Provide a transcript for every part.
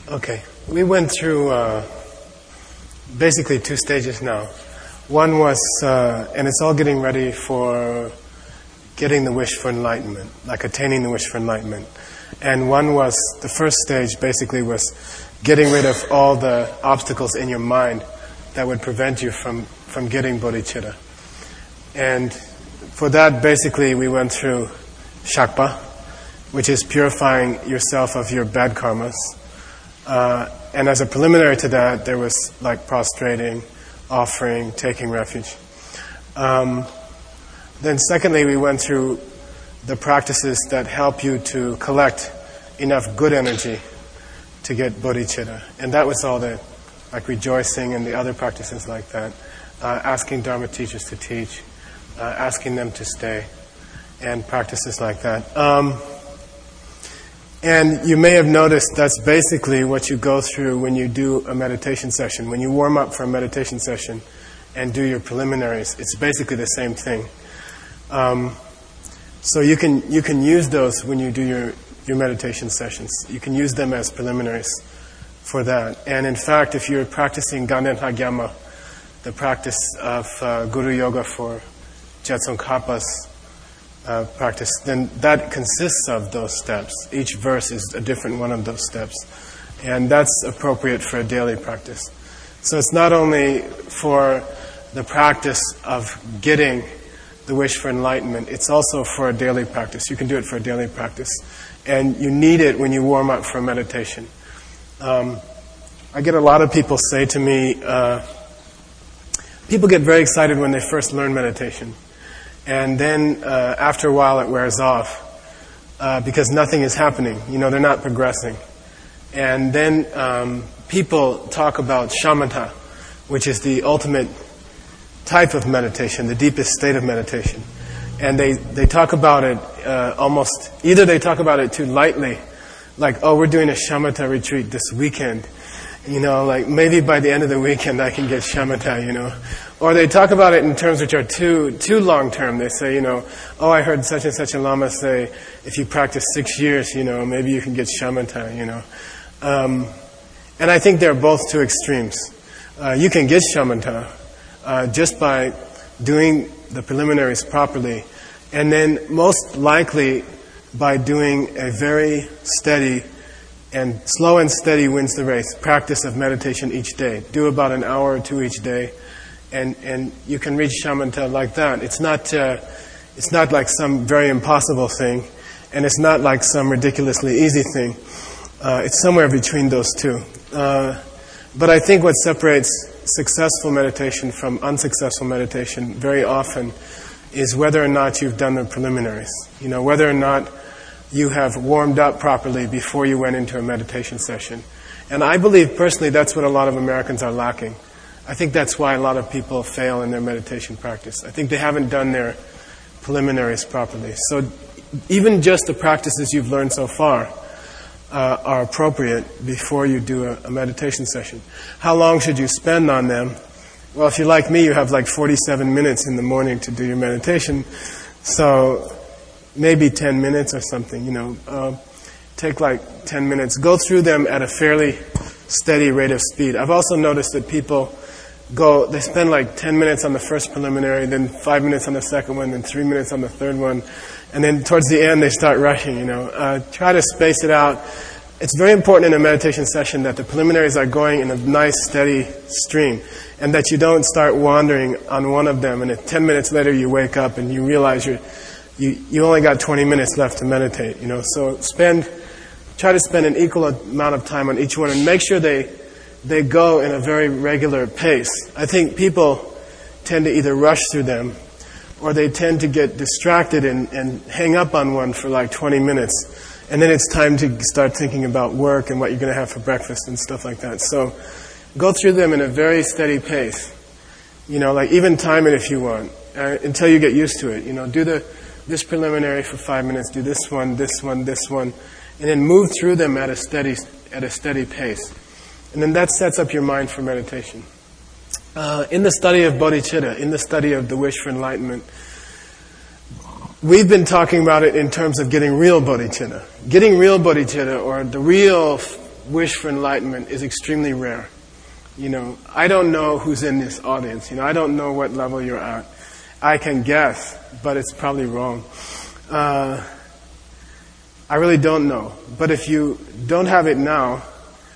Okay, we went through basically 2 stages now. One was, and it's all getting ready for getting the wish for enlightenment, like attaining the wish for enlightenment. And one was, the first stage basically was getting rid of all the obstacles in your mind that would prevent you from getting bodhicitta. And for that, basically, we went through shakpa, which is purifying yourself of your bad karmas. And as a preliminary to that, there was like prostrating, offering, taking refuge. Then secondly, we went through the practices that help you to collect enough good energy to get bodhicitta. And that was all the, like rejoicing and the other practices like that. Asking Dharma teachers to teach, asking them to stay, and practices like that. And you may have noticed that's basically what you go through when you do a meditation session. When you warm up for a meditation session and do your preliminaries, it's basically the same thing. So you can use those when you do your meditation sessions. You can use them as preliminaries for that. And in fact, if you're practicing Ganden Hagyama, the practice of Guru Yoga for Tsongkhapa's practice, then that consists of those steps. Each verse is a different one of those steps. And that's appropriate for a daily practice. So it's not only for the practice of getting the wish for enlightenment, it's also for a daily practice. You can do it for a daily practice. And you need it when you warm up for meditation. I get a lot of people say to me, people get very excited when they first learn meditation. And then after a while it wears off because nothing is happening. You know, they're not progressing. And then people talk about shamatha, which is the ultimate type of meditation, the deepest state of meditation. And they talk about it almost, either they talk about it too lightly, like, oh, we're doing a shamatha retreat this weekend. You know, like maybe by the end of the weekend I can get shamatha, you know. Or they talk about it in terms which are too long term. They say, you know, oh, I heard such and such a lama say, if you practice 6 years, you know, maybe you can get shamatha, you know. And I think they're both two extremes. You can get shamatha just by doing the preliminaries properly, and then most likely by doing a very steady and slow and steady wins the race practice of meditation each day. Do about an hour or 2 each day, and you can reach shamatha like that. It's not like some very impossible thing, and it's not like some ridiculously easy thing. It's somewhere between those two. But I think what separates successful meditation from unsuccessful meditation very often is whether or not you've done the preliminaries. You know, whether or not you have warmed up properly before you went into a meditation session. And I believe personally that's what a lot of Americans are lacking. I think that's why a lot of people fail in their meditation practice. I think they haven't done their preliminaries properly. So even just the practices you've learned so far are appropriate before you do a meditation session. How long should you spend on them? Well, if you're like me, you have like 47 minutes in the morning to do your meditation. So maybe 10 minutes or something, you know. Take like 10 minutes. Go through them at a fairly steady rate of speed. I've also noticed that people they spend like 10 minutes on the first preliminary, then 5 minutes on the second one, then 3 minutes on the third one, and then towards the end they start rushing, you know. Try to space it out. It's very important in a meditation session that the preliminaries are going in a nice steady stream, and that you don't start wandering on one of them, and 10 minutes later you wake up and you realize you only got 20 minutes left to meditate, you know. So try to spend an equal amount of time on each one, and make sure they go in a very regular pace. I think people tend to either rush through them, or they tend to get distracted and hang up on one for like 20 minutes. And then it's time to start thinking about work and what you're going to have for breakfast and stuff like that. So go through them in a very steady pace. You know, like even time it if you want, until you get used to it. You know, do this preliminary for 5 minutes, do this one, and then move through them at a steady pace. And then that sets up your mind for meditation. In the study of bodhicitta, in the study of the wish for enlightenment, we've been talking about it in terms of getting real bodhicitta. Getting real bodhicitta, or the real wish for enlightenment is extremely rare. I don't know who's in this audience. I don't know what level you're at. I can guess, but it's probably wrong. I really don't know. But if you don't have it now,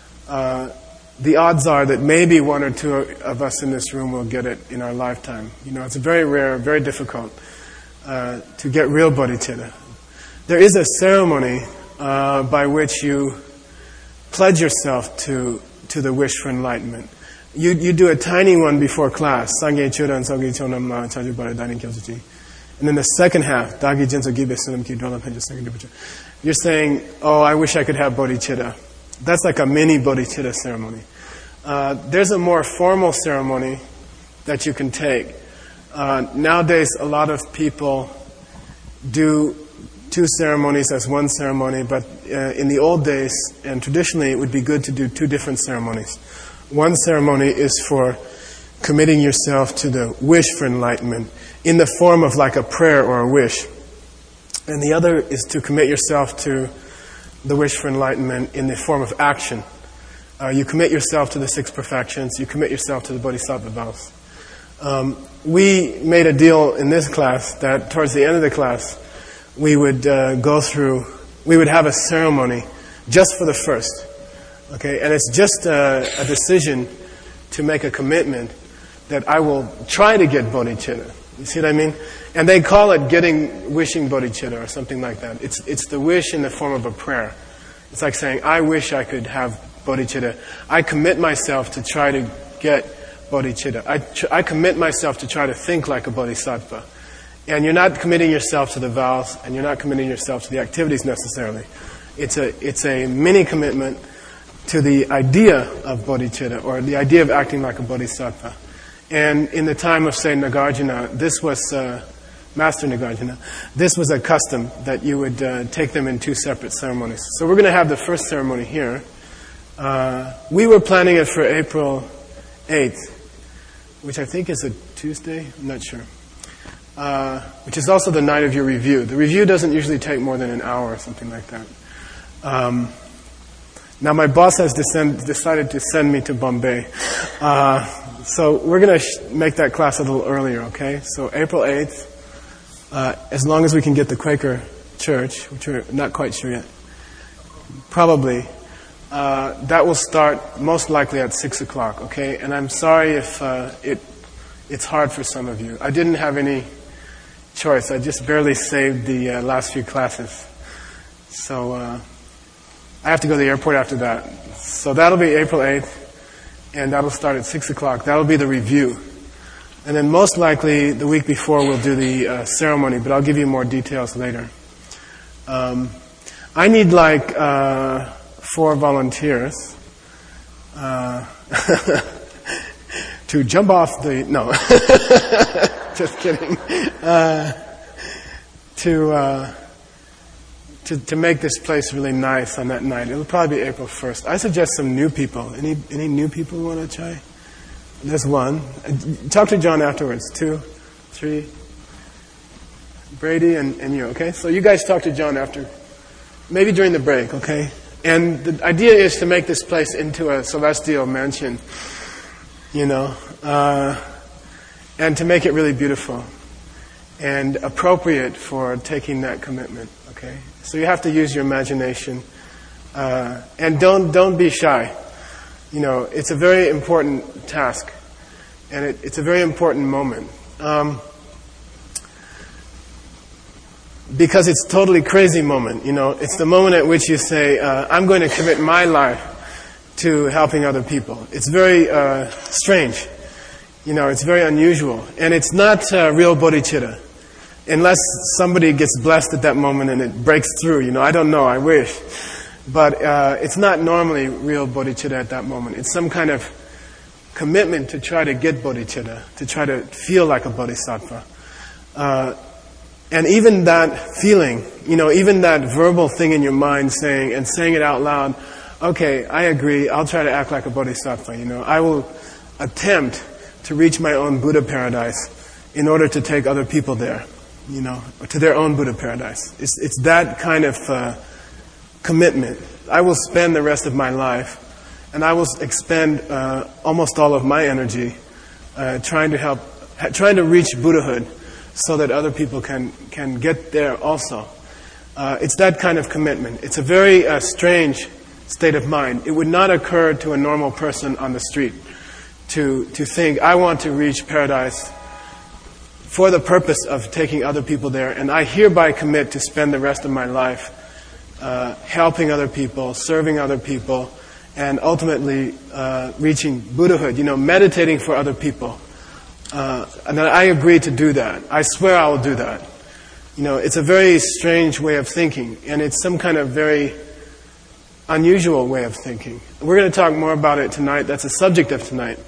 the odds are that maybe one or two of us in this room will get it in our lifetime. It's very rare, very difficult to get real bodhicitta. There is a ceremony by which you pledge yourself to the wish for enlightenment. You do a tiny one before class. Sangye Churan Sogi Chonam La Chaju Bara Dani Kyelsuchi. And then the second half, Dagi Jinso Gibe Sunam Ki Dola Penja Sangi. You're saying, oh, I wish I could have bodhicitta. That's like a mini bodhicitta ceremony. There's a more formal ceremony that you can take. Nowadays, a lot of people do two ceremonies as one ceremony, but in the old days, and traditionally, it would be good to do two different ceremonies. One ceremony is for committing yourself to the wish for enlightenment in the form of like a prayer or a wish. And the other is to commit yourself to the wish for enlightenment in the form of action. You commit yourself to the 6 perfections. You commit yourself to the bodhisattva vows. We made a deal in this class that towards the end of the class, we would we would have a ceremony just for the first. Okay? And it's just a decision to make a commitment that I will try to get bodhicitta. You see what I mean? And they call it wishing bodhicitta or something like that. It's the wish in the form of a prayer. It's like saying, I wish I could have bodhicitta. I commit myself to try to get bodhicitta. I commit myself to try to think like a bodhisattva. And you're not committing yourself to the vows, and you're not committing yourself to the activities necessarily. It's a mini commitment to the idea of bodhicitta, or the idea of acting like a bodhisattva. And in the time of, say, Nagarjuna, this was Master Nagarjuna, this was a custom that you would take them in 2 separate ceremonies. So we're going to have the first ceremony here. We were planning it for April 8th, which I think is a Tuesday, I'm not sure, which is also the night of your review. The review doesn't usually take more than an hour or something like that. Now my boss has decided to send me to Bombay. So we're going to make that class a little earlier, okay? So April 8th, as long as we can get the Quaker Church, which we're not quite sure yet, probably, that will start most likely at 6 o'clock, okay? And I'm sorry if it's hard for some of you. I didn't have any choice. I just barely saved the last few classes. So I have to go to the airport after that. So that'll be April 8th. And that'll start at 6 o'clock. That'll be the review. And then most likely the week before we'll do the ceremony, but I'll give you more details later. I need like 4 volunteers to jump off the... No. Just kidding. To make this place really nice on that night. It'll probably be April 1st. I suggest some new people. Any new people who want to try? There's one. Talk to John afterwards. 2, 3. Brady and you, okay? So you guys talk to John after. Maybe during the break, okay? And the idea is to make this place into a celestial mansion, and to make it really beautiful and appropriate for taking that commitment, okay? So you have to use your imagination, and don't be shy. It's a very important task, and it's a very important moment, because it's a totally crazy moment. It's the moment at which you say, "I'm going to commit my life to helping other people." It's very strange, It's very unusual, and it's not real bodhicitta. Unless somebody gets blessed at that moment and it breaks through, I don't know, I wish. But it's not normally real bodhicitta at that moment. It's some kind of commitment to try to get bodhicitta, to try to feel like a bodhisattva. And even that feeling, even that verbal thing in your mind saying it out loud, okay, I agree, I'll try to act like a bodhisattva, I will attempt to reach my own Buddha paradise in order to take other people there. To their own Buddha paradise. It's that kind of commitment I will spend the rest of my life, and I will expend almost all of my energy trying to reach Buddhahood, so that other people can get there also. It's that kind of commitment. It's a very strange state of mind. It would not occur to a normal person on the street to think, I want to reach paradise for the purpose of taking other people there, and I hereby commit to spend the rest of my life helping other people, serving other people, and ultimately reaching Buddhahood, meditating for other people. And I agree to do that. I swear I will do that. It's a very strange way of thinking, and it's some kind of very unusual way of thinking. We're going to talk more about it tonight. That's the subject of tonight.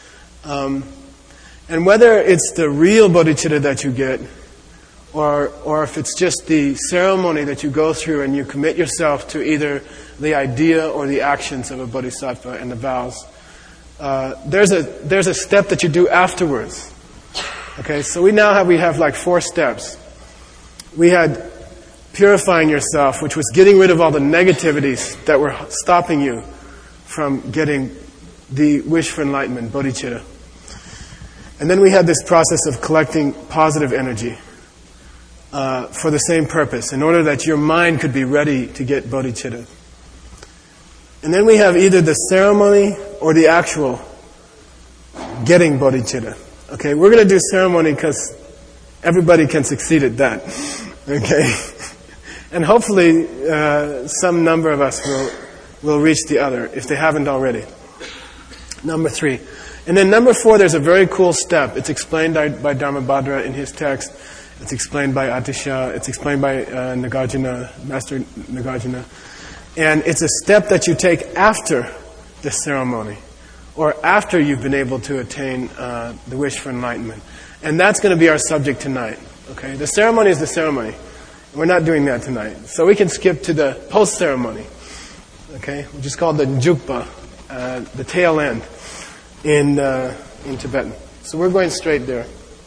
And whether it's the real bodhicitta that you get, or if it's just the ceremony that you go through and you commit yourself to either the idea or the actions of a bodhisattva and the vows, there's a step that you do afterwards. Okay, so we have like 4 steps. We had purifying yourself, which was getting rid of all the negativities that were stopping you from getting the wish for enlightenment, bodhicitta. And then we had this process of collecting positive energy for the same purpose, in order that your mind could be ready to get bodhicitta. And then we have either the ceremony or the actual getting bodhicitta. Okay, we're going to do ceremony because everybody can succeed at that. Okay, and hopefully some number of us will reach the other if they haven't already. Number 3. And then number 4, there's a very cool step. It's explained by Dharmabhadra in his text. It's explained by Atisha. It's explained by Nagarjuna, Master Nagarjuna. And it's a step that you take after the ceremony, or after you've been able to attain the wish for enlightenment. And that's going to be our subject tonight. Okay, the ceremony is the ceremony. We're not doing that tonight. So we can skip to the post-ceremony, okay, which is called the Njukpa, the tail end in Tibetan. So we're going straight there.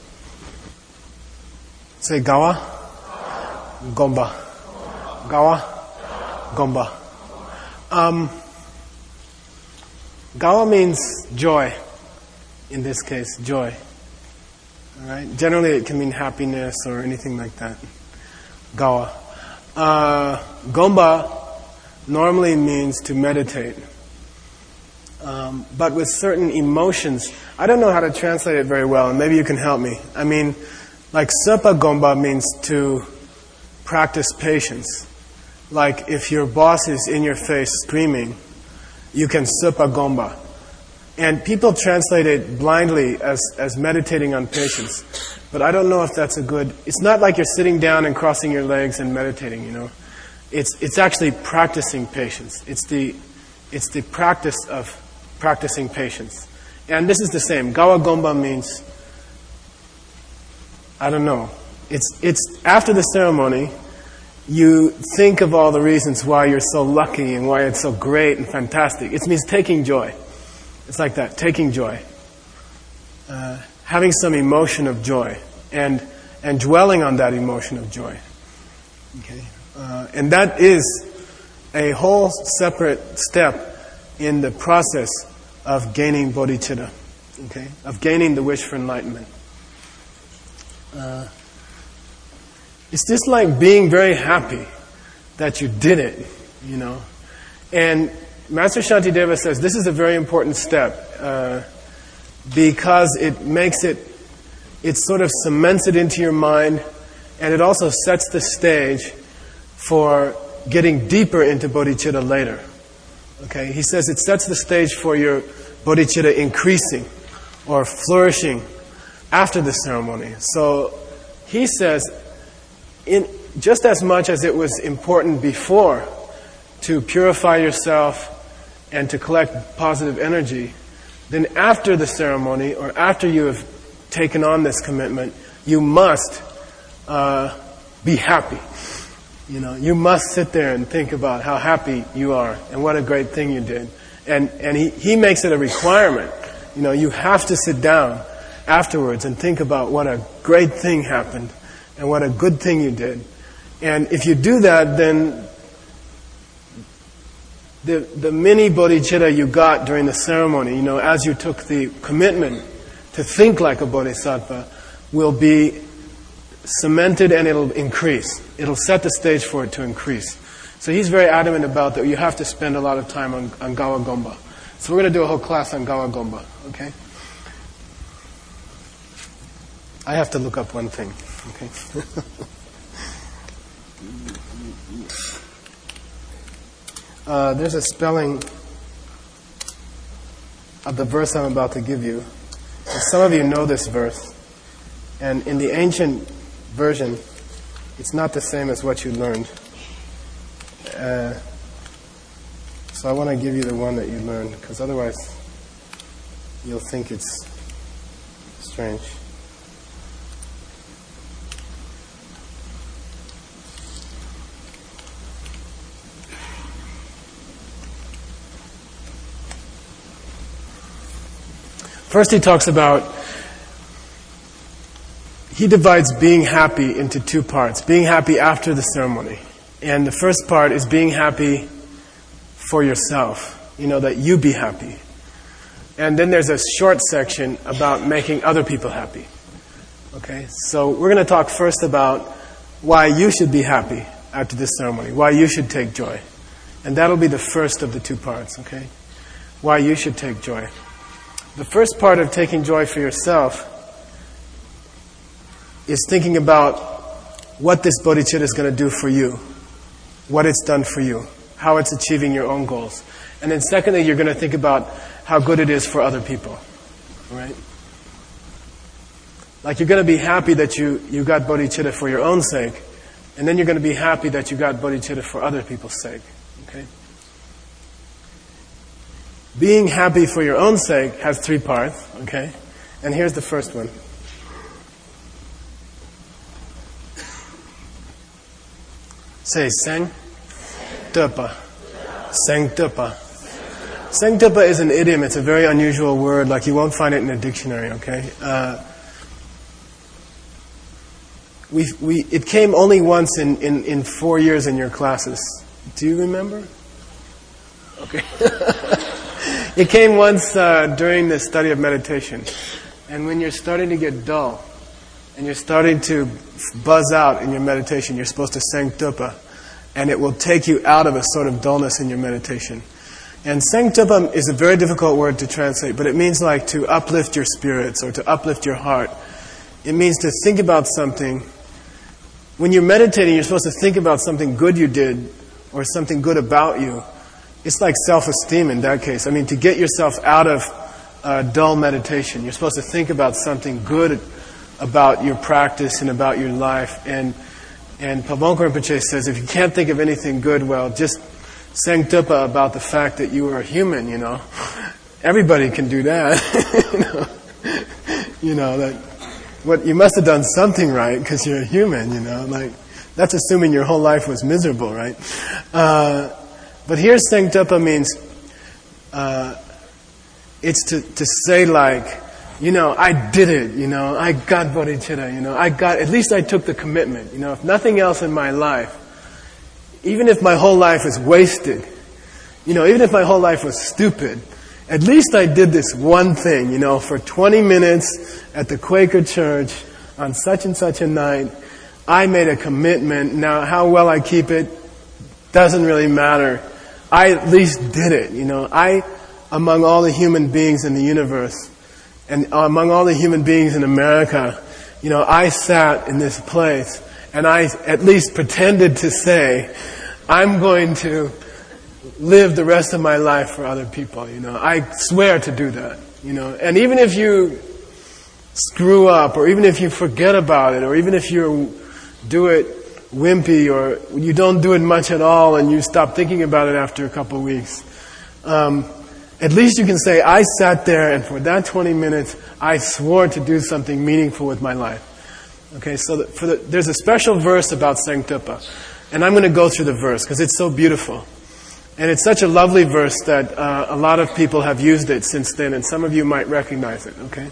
Say Gawa, Gomba. Gawa, Gomba. Gawa means joy. In this case, joy. All right. Generally, it can mean happiness or anything like that. Gawa. Gomba normally means to meditate, but with certain emotions. I don't know how to translate it very well, and maybe you can help me. I mean, like Sepa Gomba means to practice patience. Like if your boss is in your face screaming, you can Sepa Gomba. And people translate it blindly as meditating on patience. But I don't know if that's a good... It's not like you're sitting down and crossing your legs and meditating, It's actually practicing patience. It's the practice of practicing patience. And this is the same. Gawa Gomba means... I don't know. It's after the ceremony, you think of all the reasons why you're so lucky and why it's so great and fantastic. It means taking joy. It's like that, taking joy. Having some emotion of joy and dwelling on that emotion of joy. Okay, and that is a whole separate step in the process of gaining bodhicitta. Okay, of gaining the wish for enlightenment. It's just like being very happy that you did it, And Master Shantideva says this is a very important step because it makes it sort of cements it into your mind, and it also sets the stage for getting deeper into bodhicitta later. Okay, he says it sets the stage for your bodhicitta increasing or flourishing after the ceremony. So he says, just as much as it was important before to purify yourself and to collect positive energy, then after the ceremony or after you have taken on this commitment, you must be happy. You must sit there and think about how happy you are and what a great thing you did. And he makes it a requirement. You have to sit down afterwards and think about what a great thing happened and what a good thing you did. And if you do that, then the mini bodhicitta you got during the ceremony, as you took the commitment to think like a bodhisattva, will be cemented and it'll increase. It'll set the stage for it to increase. So he's very adamant about that you have to spend a lot of time on Gawa Gomba. So we're going to do a whole class on Gawa Gomba, okay? I have to look up one thing, okay? There's a spelling of the verse I'm about to give you. And some of you know this verse. And in the ancient version, it's not the same as what you learned. So I want to give you the one that you learned, because otherwise you'll think it's strange. First he talks about, he divides being happy into two parts. Being happy after the ceremony. And the first part is being happy for yourself. That you be happy. And then there's a short section about making other people happy. Okay? So we're going to talk first about why you should be happy after this ceremony. Why you should take joy. And that'll be the first of the two parts, okay? Why you should take joy. The first part of taking joy for yourself is thinking about what this bodhicitta is going to do for you. What it's done for you. How it's achieving your own goals. And then secondly, you're going to think about how good it is for other people. Right? Like you're going to be happy that you got bodhicitta for your own sake. And then you're going to be happy that you got bodhicitta for other people's sake. Okay? Being happy for your own sake has three parts. Okay? And here's the first one. Say Seng Tupa. Seng Tupa. Seng Tupa is an idiom. It's a very unusual word. Like you won't find it in a dictionary, okay? It came only once in 4 years in your classes. Do you remember? Okay. It came once during the study of meditation. And when you're starting to get dull, and you're starting to buzz out in your meditation, you're supposed to Seng Tupa, and it will take you out of a sort of dullness in your meditation. And Seng Tupa is a very difficult word to translate, but it means like to uplift your spirits or to uplift your heart. It means to think about something. When you're meditating, you're supposed to think about something good you did or something good about you. It's like self-esteem in that case. I mean, to get yourself out of dull meditation, you're supposed to think about something good about your practice and about your life. And Pabongko Rinpoche says, if you can't think of anything good, well, just Seng Tupa about the fact that you are a human, Everybody can do that. That what you must have done something right because you're a human, Like, that's assuming your whole life was miserable, right? But here Seng Tupa means, it's to say like, I did it, I got bodhicitta, at least I took the commitment, if nothing else in my life, even if my whole life is wasted, even if my whole life was stupid, at least I did this one thing, for 20 minutes at the Quaker church on such and such a night, I made a commitment. Now, how well I keep it doesn't really matter. I at least did it, among all the human beings in the universe, and among all the human beings in America, I sat in this place and I at least pretended to say, I'm going to live the rest of my life for other people, I swear to do that, And even if you screw up, or even if you forget about it, or even if you do it wimpy, or you don't do it much at all and you stop thinking about it after a couple of weeks, at least you can say, I sat there and for that 20 minutes, I swore to do something meaningful with my life. Okay, so there's a special verse about Seng Tupa. And I'm going to go through the verse because it's so beautiful. And it's such a lovely verse that a lot of people have used it since then, and some of you might recognize it, okay?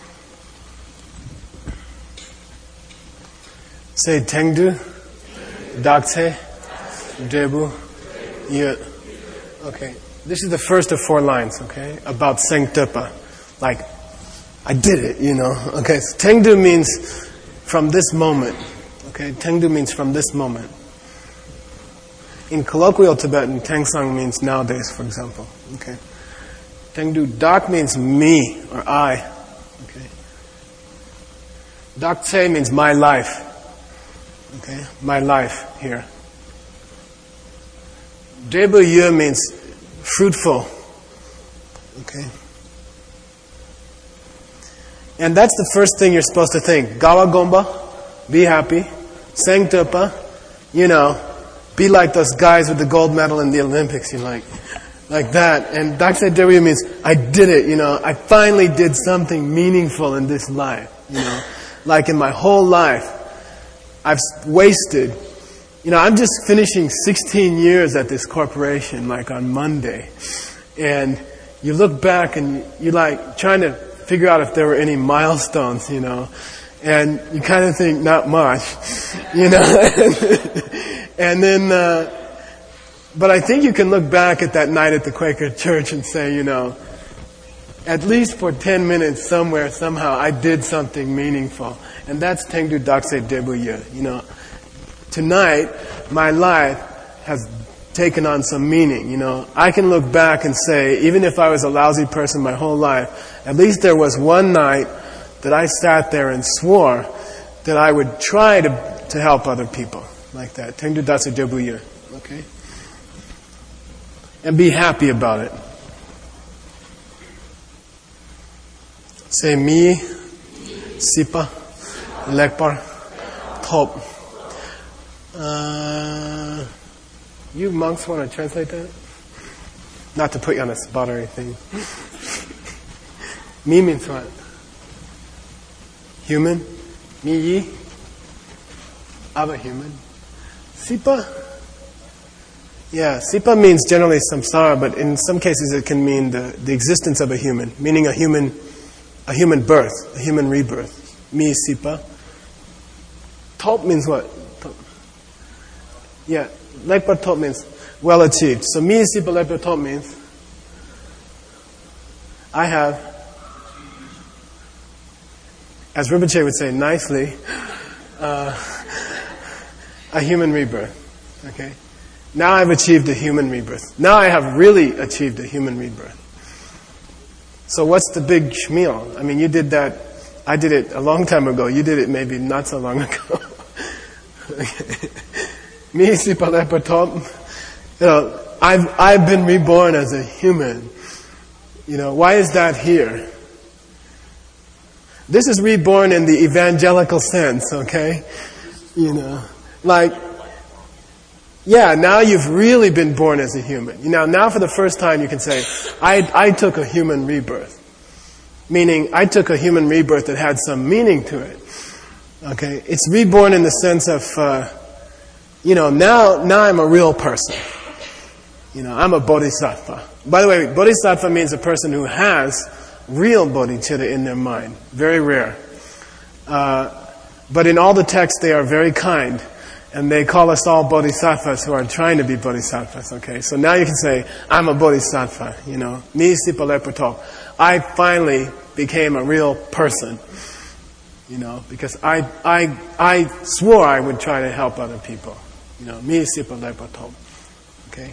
Say Tengdu, Dakse, Debu, Ye. Okay. This is the first of 4 lines, okay, about Sengtepa. Like, I did it, you know. Okay, so Tengdu means from this moment. Okay, Tengdu means from this moment. In colloquial Tibetan, Tengsang means nowadays, for example. Okay. Tengdu Dak means me or I. Okay. Dak Tse means my life. Okay, my life here. Debu Ye means fruitful. Okay. And that's the first thing you're supposed to think. Gawa Gomba, be happy. Sengtepa, you know, be like those guys with the gold medal in the Olympics, you know, like that. And Dakse Debu means, I did it, you know, I finally did something meaningful in this life, you know. Like in my whole life, I've wasted, you know, I'm just finishing 16 years at this corporation, like on Monday. And you look back and you're like trying to figure out if there were any milestones, you know. And you kind of think, not much, you know. And then, but I think you can look back at that night at the Quaker church and say, you know, at least for 10 minutes somewhere, somehow, I did something meaningful. And that's Tengdu Dakse Debu Ye. You know, tonight, my life has taken on some meaning, you know. I can look back and say, even if I was a lousy person my whole life, at least there was one night that I sat there and swore that I would try to help other people. Like that. Tengdu Dakse Debu Ye. Okay? And be happy about it. Say mi, sipa, lekpar, top. You monks want to translate that? Not to put you on a spot or anything. Mi means what? Human? Mi yi? Of a human? Sipa? Yeah, Sipa means generally samsara, but in some cases it can mean the existence of a human, meaning a human birth, a human rebirth. Mi Sipa. Top means what? Top. Yeah, Lekpa Top means well achieved. So Mi Sipa Lekpa Top means I have, as Rinpoche would say nicely, a human rebirth. Okay? Now I've achieved a human rebirth. Now I have really achieved a human rebirth. So what's the big shmeal? I mean, you did that. I did it a long time ago. You did it maybe not so long ago. Me, Sipalepatom. You know, I've been reborn as a human. You know, why is that here? This is reborn in the evangelical sense, okay? You know, like, yeah, now you've really been born as a human. You know, now for the first time you can say, I took a human rebirth. Meaning, I took a human rebirth that had some meaning to it. Okay? It's reborn in the sense of, you know, now I'm a real person. You know, I'm a bodhisattva. By the way, bodhisattva means a person who has real bodhicitta in their mind. Very rare. But in all the texts they are very kind. And they call us all bodhisattvas who are trying to be bodhisattvas, okay? So now you can say, I'm a bodhisattva, you know. Mi Sipalepato. I finally became a real person, you know, because I swore I would try to help other people. You know, Mi Sipalepato. Okay?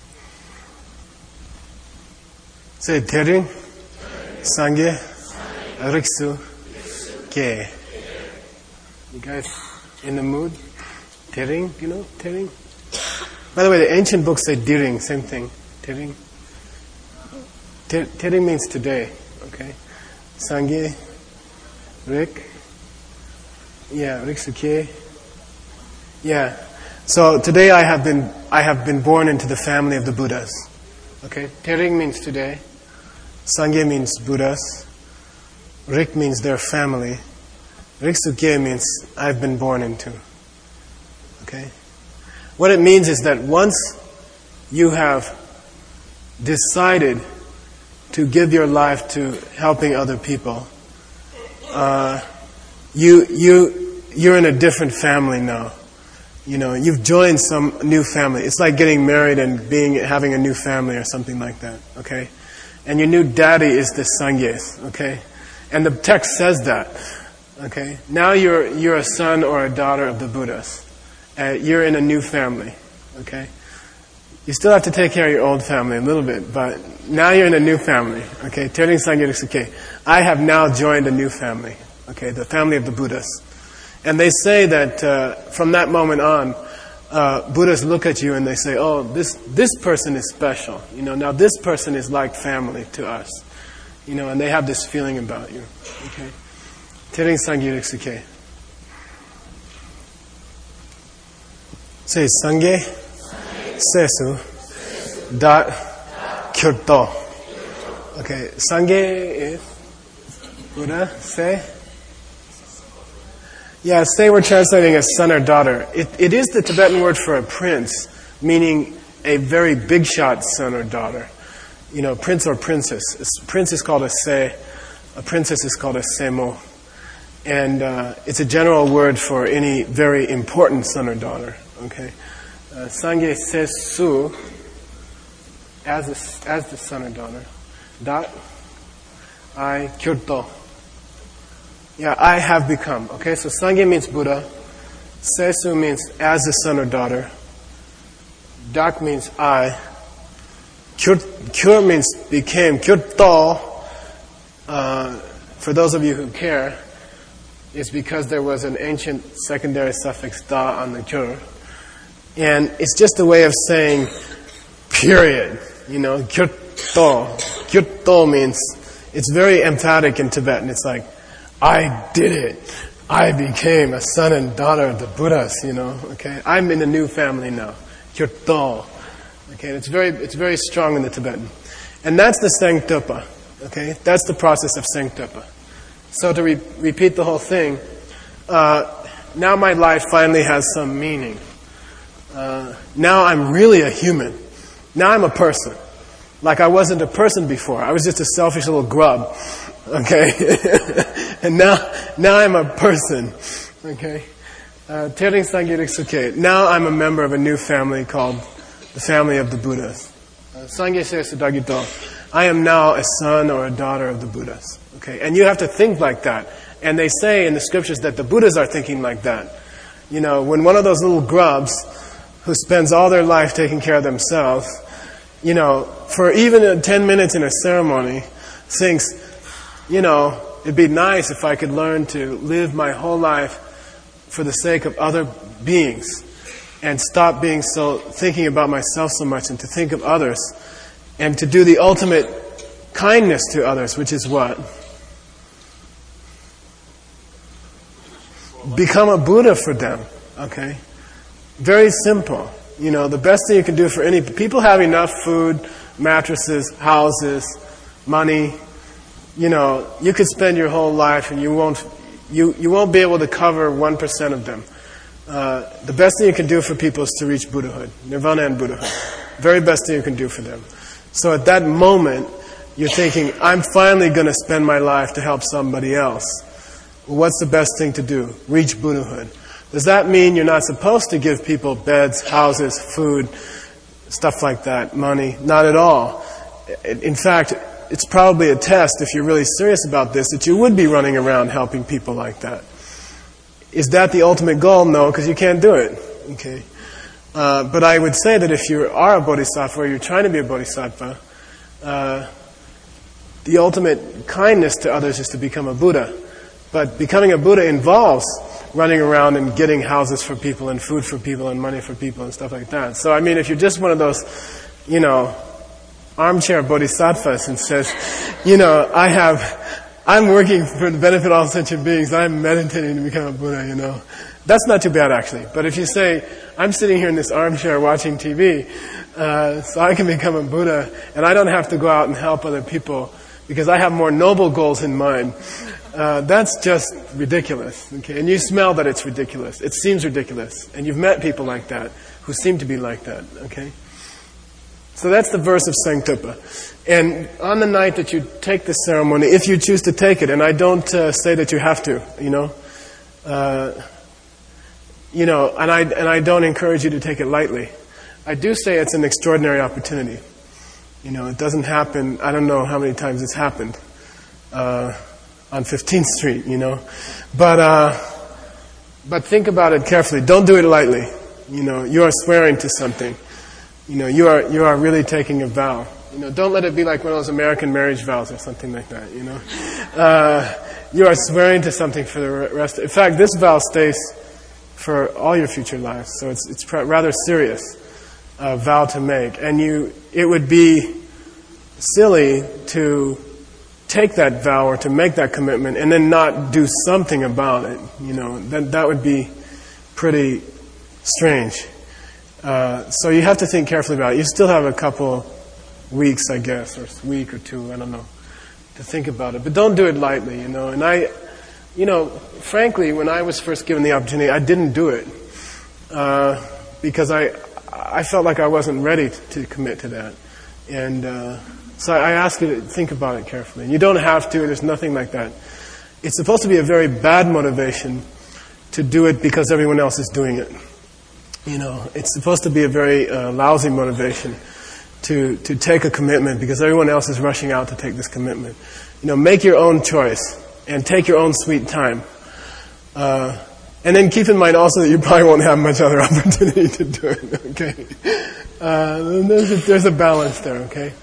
Say Tering, Sangye, Riksu, Ke. You guys in the mood? Tering, you know, Tering? By the way, the ancient books say Diring, same thing. Tering. Tering means today, okay? Sangye, Rik. Yeah, Riksuke. Yeah. So today I have been born into the family of the Buddhas. Okay? Tering means today. Sangye means Buddhas. Rik means their family. Riksuke means I've been born into. Okay? What it means is that once you have decided to give your life to helping other people, you're in a different family now. You've joined some new family. It's like getting married and having a new family or something like that, okay? And your new daddy is the Sangye, okay? And the text says that, okay? Now you're a son or a daughter of the Buddhas. You're in a new family, okay? You still have to take care of your old family a little bit, but now you're in a new family, okay? Tering Sangye Riksuke. I have now joined a new family, okay? The family of the Buddhas. And they say that from that moment on, Buddhas look at you and they say, oh, this person is special. Now this person is like family to us. And they have this feeling about you. Okay? Tering Sangye Riksuke. Say Sangye, Sesu, Dat, Kyurto. Okay, Sangye is Buddha, say. Yeah, say we're translating as son or daughter. It is the Tibetan word for a prince, meaning a very big shot son or daughter. Prince or princess. A prince is called a se, a princess is called a semo. And it's a general word for any very important son or daughter. Okay, Sangye sesu, as the son or daughter. Dat, I kyurto. Yeah, I have become. Okay, so Sangye means Buddha. Sesu means as the son or daughter. Dak means I. Kyur means became. Kyurto, for those of you who care, is because there was an ancient secondary suffix da on the kyur. And it's just a way of saying period. Kyurto. Kyurto means, it's very emphatic in Tibetan. It's like, I did it. I became a son and daughter of the Buddhas, okay? I'm in a new family now. Kyurto. Okay, and it's very strong in the Tibetan. And that's the Sengtupa, okay? That's the process of Sengtupa. So to repeat the whole thing, now my life finally has some meaning. Now I'm really a human. Now I'm a person. Like I wasn't a person before. I was just a selfish little grub. Okay? And now I'm a person. Okay? Tering Sangye Riksuke. Now I'm a member of a new family called the family of the Buddhas. Sangye Sesu Dagito. I am now a son or a daughter of the Buddhas. Okay? And you have to think like that. And they say in the scriptures that the Buddhas are thinking like that. When one of those little grubs who spends all their life taking care of themselves, for even 10 minutes in a ceremony, thinks, it'd be nice if I could learn to live my whole life for the sake of other beings and stop thinking about myself so much and to think of others and to do the ultimate kindness to others, which is what? Become a Buddha for them, okay? Very simple. The best thing you can do for people have enough food, mattresses, houses, money. You could spend your whole life and you won't be able to cover 1% of them. The best thing you can do for people is to reach Buddhahood, Nirvana and Buddhahood. Very best thing you can do for them. So at that moment, you're thinking, I'm finally going to spend my life to help somebody else. Well, what's the best thing to do? Reach Buddhahood. Does that mean you're not supposed to give people beds, houses, food, stuff like that, money? Not at all. In fact, it's probably a test, if you're really serious about this, that you would be running around helping people like that. Is that the ultimate goal? No, because you can't do it. Okay. But I would say that if you are a bodhisattva or you're trying to be a bodhisattva, the ultimate kindness to others is to become a Buddha. But becoming a Buddha involves running around and getting houses for people and food for people and money for people and stuff like that. So, if you're just one of those, armchair bodhisattvas and says, I'm working for the benefit of all sentient beings, I'm meditating to become a Buddha, that's not too bad actually. But if you say, I'm sitting here in this armchair watching TV, so I can become a Buddha and I don't have to go out and help other people because I have more noble goals in mind, that's just ridiculous. Okay? And you smell that it's ridiculous. It seems ridiculous. And you've met people like that who seem to be like that. Okay? So that's the verse of Sengtupa. And on the night that you take the ceremony, if you choose to take it, and I don't say that you have to, and I don't encourage you to take it lightly. I do say it's an extraordinary opportunity. It doesn't happen. I don't know how many times it's happened on 15th Street. But think about it carefully. Don't do it lightly. You are swearing to something. You are really taking a vow. Don't let it be like one of those American marriage vows or something like that. You are swearing to something for the rest. In fact, this vow stays for all your future lives. So it's rather serious vow to make, and it would be silly to take that vow or to make that commitment and then not do something about it. That would be pretty strange. So you have to think carefully about it. You still have a couple weeks, I guess, or a week or two, I don't know, to think about it. But don't do it lightly, And frankly, when I was first given the opportunity, I didn't do it because I felt like I wasn't ready to commit to that. And so I ask you to think about it carefully. You don't have to. There's nothing like that. It's supposed to be a very bad motivation to do it because everyone else is doing it. It's supposed to be a very lousy motivation to take a commitment because everyone else is rushing out to take this commitment. Make your own choice and take your own sweet time. And then keep in mind also that you probably won't have much other opportunity to do it, okay? There's a balance there, okay?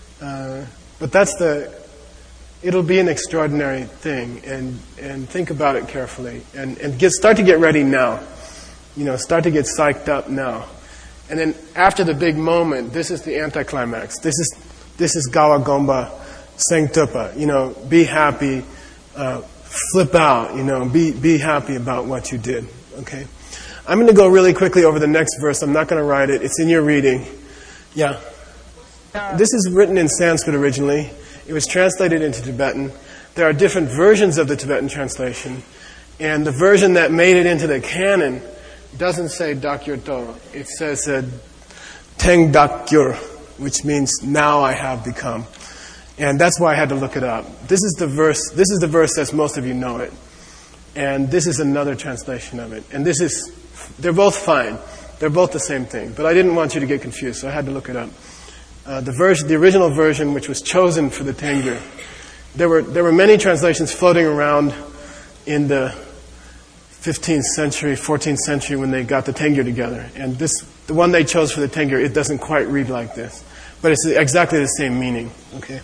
But it'll be an extraordinary thing, and think about it carefully, and start to get ready now. Start to get psyched up now. And then after the big moment, this is the anticlimax. This is Gawa Gomba Sengtupa. Be happy, flip out, be happy about what you did, okay? I'm going to go really quickly over the next verse. I'm not going to write it. It's in your reading. Yeah. This is written in Sanskrit originally. It was translated into Tibetan. There are different versions of the Tibetan translation. And the version that made it into the canon doesn't say Dakyur To. It says Teng Dakyur, which means now I have become. And that's why I had to look it up. This is the verse as most of you know it. And this is another translation of it. And they're both fine. They're both the same thing. But I didn't want you to get confused, so I had to look it up. The original version, which was chosen for the Tengyur, there were many translations floating around in the 15th century, 14th century when they got the Tengyur together. And the one they chose for the Tengyur, it doesn't quite read like this. But it's exactly the same meaning. Okay.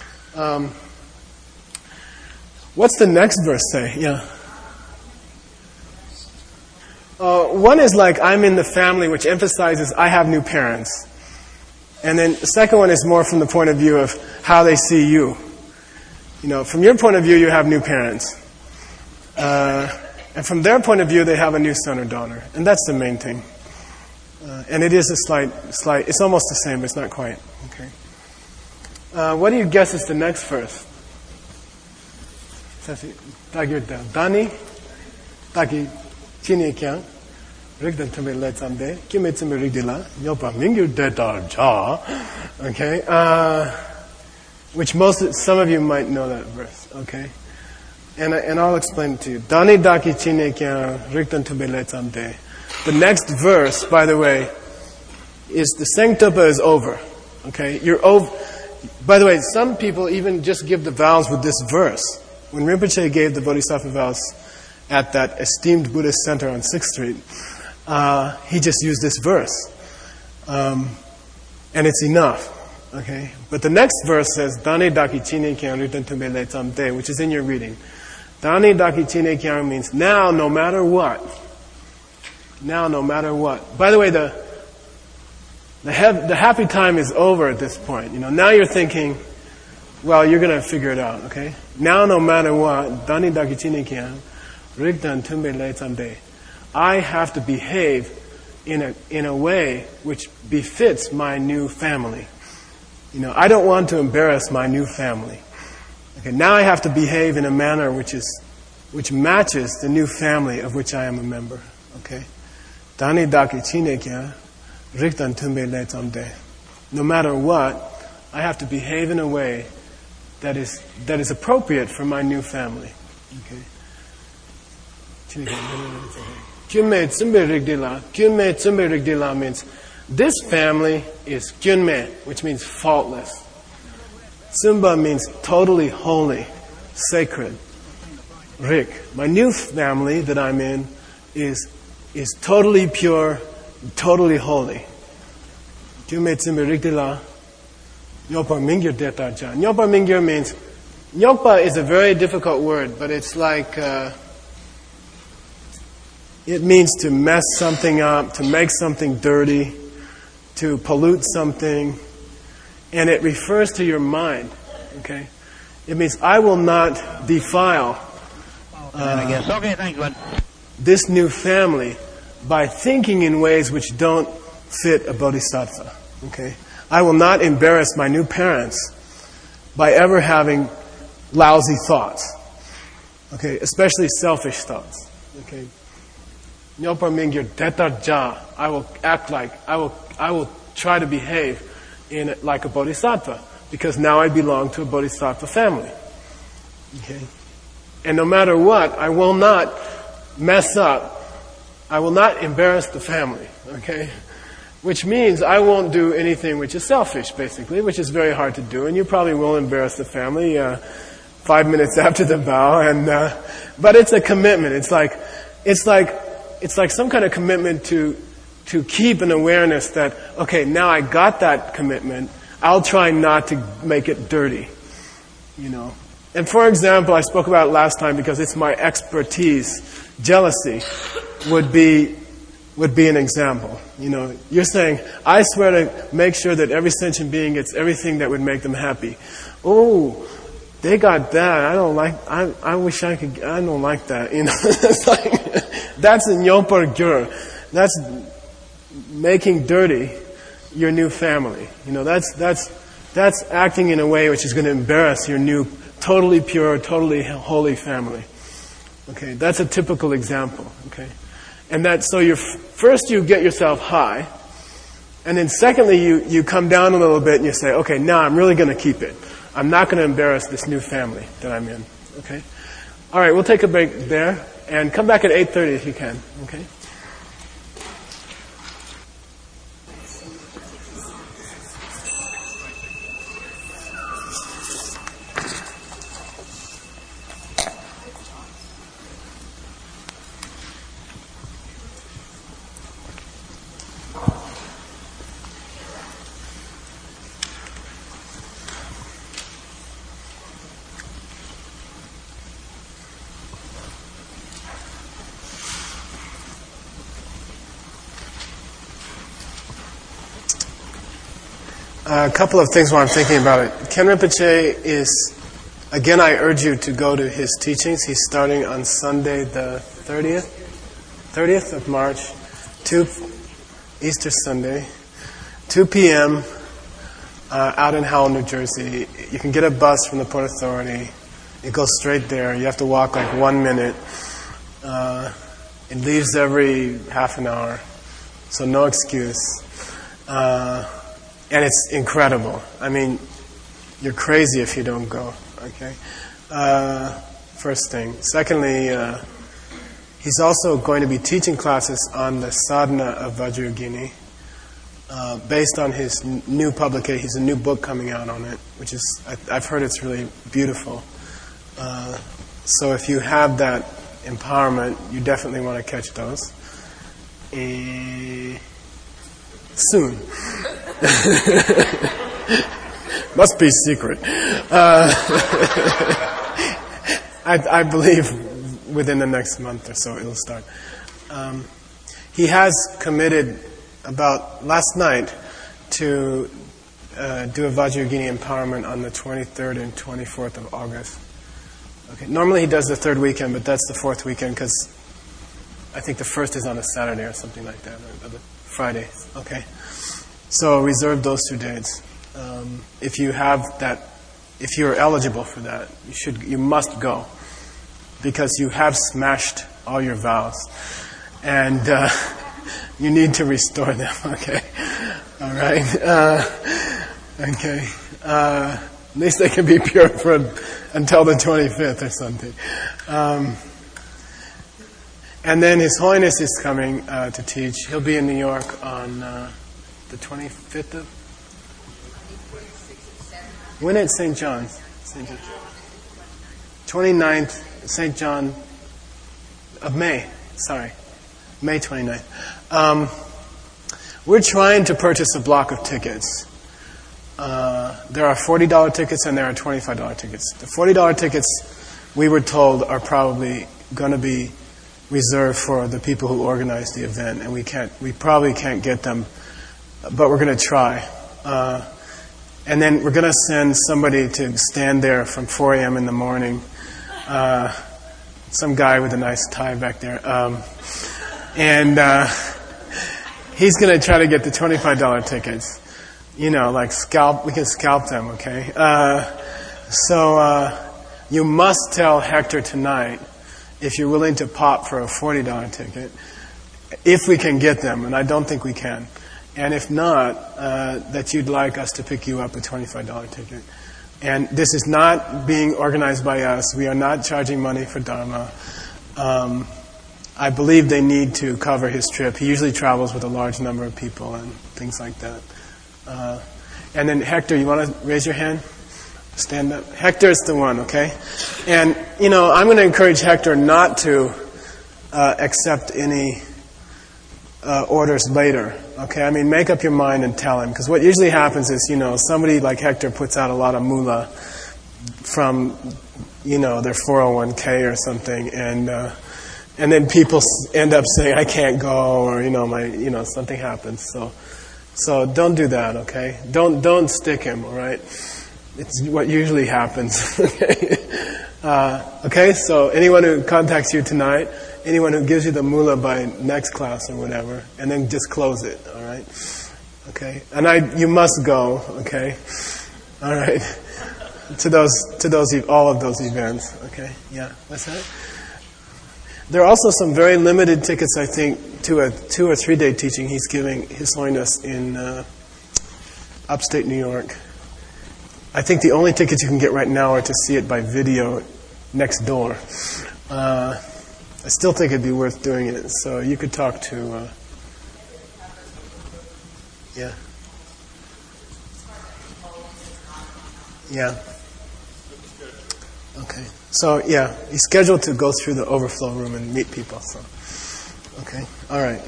What's the next verse say? Yeah. One is like, I'm in the family, which emphasizes I have new parents. And then the second one is more from the point of view of how they see you. From your point of view, you have new parents. And from their point of view, they have a new son or daughter. And that's the main thing. And it is a slight, it's almost the same, but it's not quite. Okay. What do you guess is the next verse? Dani, Taki, Chini Kyang, Rigdan Tame Letsamde, Kimetsime Rigdila, Yopa Mingyu Detar Ja. Okay. Which some of you might know that verse. Okay. And I'll explain it to you. Dani Daki Chini Kyang, Rigdan Tame Letsamde. The next verse, by the way, is the Sengtupa is over. Okay? You're over. By the way, some people even just give the vows with this verse. When Rinpoche gave the Bodhisattva vows at that esteemed Buddhist center on 6th Street, he just used this verse. And it's enough. Okay? But the next verse says, Dani Daki Chini Kyang Ritan Tumbe Le Tsamde, which is in your reading. Dani Daki Chini Kyang means now, no matter what. Now, no matter what. By the way, the happy time is over at this point. Now you're thinking, well, you're going to figure it out, okay? Now, no matter what, Dani Daki Chini Kyang, Rigdan Tumbe Le Tsamde. I have to behave in a way which befits my new family. I don't want to embarrass my new family. Okay, now I have to behave in a manner which matches the new family of which I am a member. Okay? Dani Daki Chine Kya, Rigdan Tumbe Le Tsamde. No matter what, I have to behave in a way that is appropriate for my new family. Okay? Kyunme Tsimbe Rigdila. Kyunme Tsimbe Rigdila means this family is Kyunme, which means faultless. Tsimba means totally holy, sacred. Rik, my new family that I'm in is totally pure, totally holy. Kyunme Tsimbe Rigdila. Nyokpa Mingyur Detaja. Nyokpa Mingyur means, Nyokpa is a very difficult word, but it's like, it means to mess something up, to make something dirty, to pollute something, and it refers to your mind, okay? It means, I will not defile this new family by thinking in ways which don't fit a bodhisattva, okay? I will not embarrass my new parents by ever having lousy thoughts. Okay, especially selfish thoughts. Okay. Nyokpa Mingyur Detar Ja. I will act like, I will try to behave like a bodhisattva, because now I belong to a bodhisattva family. Okay. And no matter what, I will not mess up. I will not embarrass the family. Okay. Which means I won't do anything which is selfish, basically, which is very hard to do, and you probably will embarrass the family 5 minutes after the vow. But it's a commitment. It's like some kind of commitment to keep an awareness that, okay, now I got that commitment. I'll try not to make it dirty, you know. And for example, I spoke about it last time because it's my expertise. Jealousy would be an example. You know, you're saying, I swear to make sure that every sentient being gets everything that would make them happy. Oh, they got that. I wish I could, I don't like that. You know, it's like, that's a Nyokpa Gyur. That's making dirty your new family. You know, that's acting in a way which is going to embarrass your new, totally pure, totally holy family. Okay, that's a typical example. Okay. And so first you get yourself high, and then secondly you come down a little bit and you say, okay, now I'm really going to keep it. I'm not going to embarrass this new family that I'm in. Okay? All right, we'll take a break there, and come back at 8:30 if you can. Okay? A couple of things while I'm thinking about it. Ken Rinpoche is, again, I urge you to go to his teachings. He's starting on Sunday the 30th of March, Easter Sunday, 2 p.m. Out in Howell, New Jersey. You can get a bus from the Port Authority. It goes straight there. You have to walk like 1 minute. It leaves every half an hour, so no excuse. And it's incredible. I mean, you're crazy if you don't go. Okay. First thing. Secondly, he's also going to be teaching classes on the sadhana of Vajrayogini, based on his new publication. He's a new book coming out on it, which is, I've heard it's really beautiful. So if you have that empowerment, you definitely want to catch those. Soon. Must be secret. I believe within the next month or so it'll start. He has committed about last night to do a Vajrayogini empowerment on the 23rd and 24th of August. Okay. Normally he does the third weekend, but that's the fourth weekend because I think the first is on a Saturday or something like that, or the Friday. Okay. So reserve those 2 dates. If you have that, if you're eligible for that, you must go, because you have smashed all your vows, and you need to restore them. Okay, all right. Okay. At least they can be pure until the 25th or something. And then His Holiness is coming to teach. He'll be in New York on the 25th of... When at St. John's? 29th, St. John of May. Sorry. May 29th. We're trying to purchase a block of tickets. There are $40 tickets and there are $25 tickets. The $40 tickets, we were told, are probably going to be reserved for the people who organize the event, and we probably can't get them, but we're going to try. And then we're going to send somebody to stand there from 4 a.m. in the morning. Some guy with a nice tie back there. And he's going to try to get the $25 tickets. You know, like we can scalp them, okay? So you must tell Hector tonight if you're willing to pop for a $40 ticket, if we can get them, and I don't think we can. And if not, that you'd like us to pick you up a $25 ticket. And this is not being organized by us. We are not charging money for Dharma. I believe they need to cover his trip. He usually travels with a large number of people and things like that. And then Hector, you want to raise your hand? Stand up. Hector's the one, okay? And, you know, I'm going to encourage Hector not to accept any orders later, okay? I mean, make up your mind and tell him. Because what usually happens is, you know, somebody like Hector puts out a lot of moolah from, you know, their 401k or something, and then people end up saying, I can't go, or, you know, something happens. So don't do that, okay? Don't stick him, all right? It's what usually happens. Okay, so anyone who contacts you tonight, anyone who gives you the moolah by next class or whatever, and then just close it, all right? Okay, and you must go, okay? All right, to all of those events, okay? Yeah, what's that? There are also some very limited tickets, I think, to a 2 or 3 day teaching he's giving His Holiness in upstate New York. I think the only tickets you can get right now are to see it by video next door. I still think it'd be worth doing it, so you could talk to... Yeah. Yeah. Okay. So, yeah, he's scheduled to go through the overflow room and meet people, so... Okay. All right.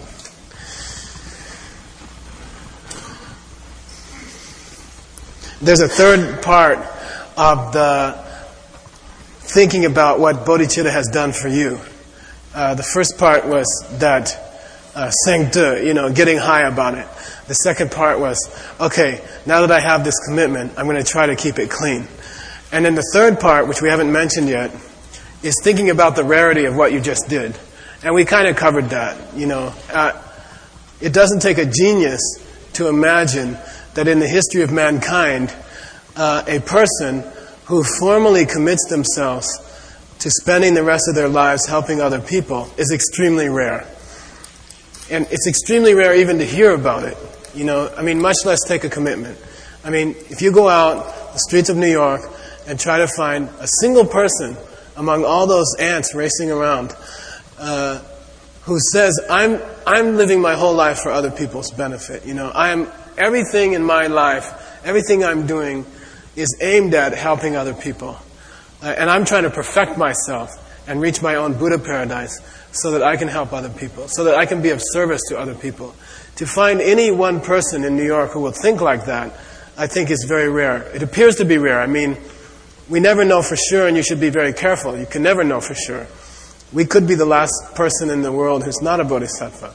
There's a third part of the thinking about what bodhicitta has done for you. The first part was that sengde, you know, getting high about it. The second part was, okay, now that I have this commitment, I'm going to try to keep it clean. And then the third part, which we haven't mentioned yet, is thinking about the rarity of what you just did. And we kind of covered that, you know. It doesn't take a genius to imagine that in the history of mankind, a person who formally commits themselves to spending the rest of their lives helping other people is extremely rare. And it's extremely rare even to hear about it, you know. I mean, much less take a commitment. I mean, if you go out the streets of New York and try to find a single person among all those ants racing around who says, I'm living my whole life for other people's benefit. You know, everything in my life, everything I'm doing is aimed at helping other people. And I'm trying to perfect myself and reach my own Buddha paradise so that I can help other people, so that I can be of service to other people. To find any one person in New York who will think like that, I think is very rare. It appears to be rare. I mean, we never know for sure, and you should be very careful. You can never know for sure. We could be the last person in the world who's not a bodhisattva.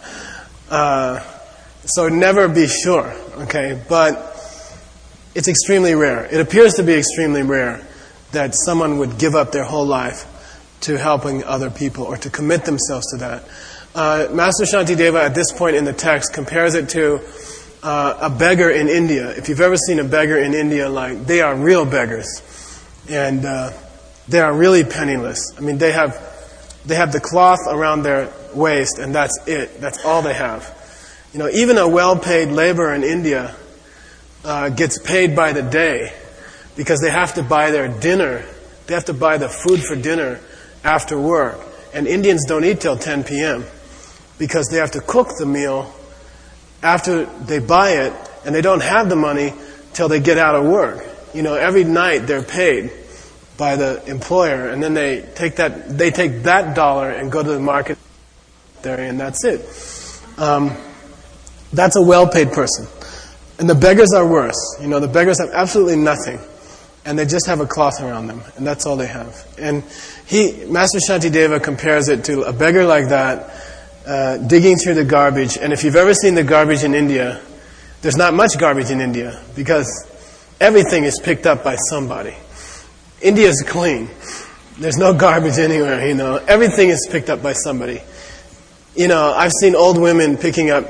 So never be sure, okay? But it's extremely rare. It appears to be extremely rare that someone would give up their whole life to helping other people or to commit themselves to that. Master Shantideva at this point in the text compares it to a beggar in India. If you've ever seen a beggar in India, like, they are real beggars. And they are really penniless. I mean, they have the cloth around their waist, and that's it. That's all they have. You know, even a well-paid laborer in India gets paid by the day because they have to buy their dinner. They have to buy the food for dinner after work. And Indians don't eat till 10 p.m. because they have to cook the meal after they buy it, and they don't have the money till they get out of work. Every night they're paid by the employer, and then they take that dollar and go to the market there, and that's it. That's a well-paid person. And the beggars are worse. The beggars have absolutely nothing, and they just have a cloth around them, and that's all they have. And Master Shantideva compares it to a beggar like that, digging through the garbage. And if you've ever seen the garbage in India, there's not much garbage in India, because everything is picked up by somebody. India's clean. There's no garbage anywhere, Everything is picked up by somebody. I've seen old women picking up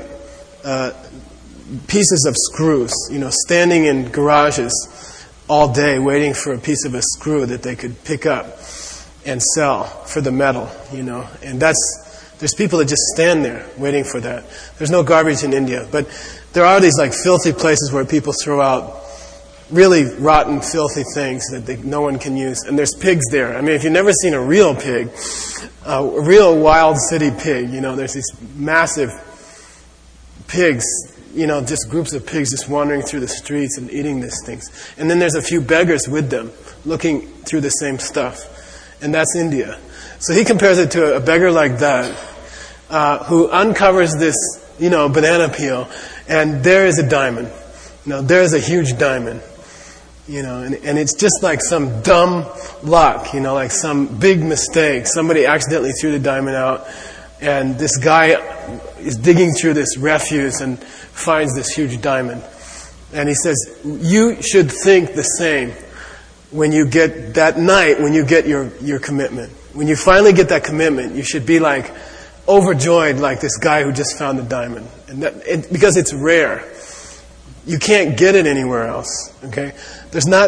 pieces of screws, standing in garages all day waiting for a piece of a screw that they could pick up and sell for the metal, And there's people that just stand there waiting for that. There's no garbage in India, but there are these filthy places where people throw out really rotten, filthy things that no one can use. And there's pigs there. I mean, if you've never seen a real pig, a real wild city pig, there's these massive pigs, just groups of pigs just wandering through the streets and eating these things. And then there's a few beggars with them looking through the same stuff. And that's India. So he compares it to a beggar like that, who uncovers this, banana peel, and there is a diamond. There's a huge diamond. And it's just like some dumb luck, like some big mistake. Somebody accidentally threw the diamond out, and this guy is digging through this refuse and finds this huge diamond. And he says, you should think the same when you get that night, when you get your commitment. When you finally get that commitment, you should be overjoyed like this guy who just found the diamond. And because it's rare. You can't get it anywhere else, okay? There's not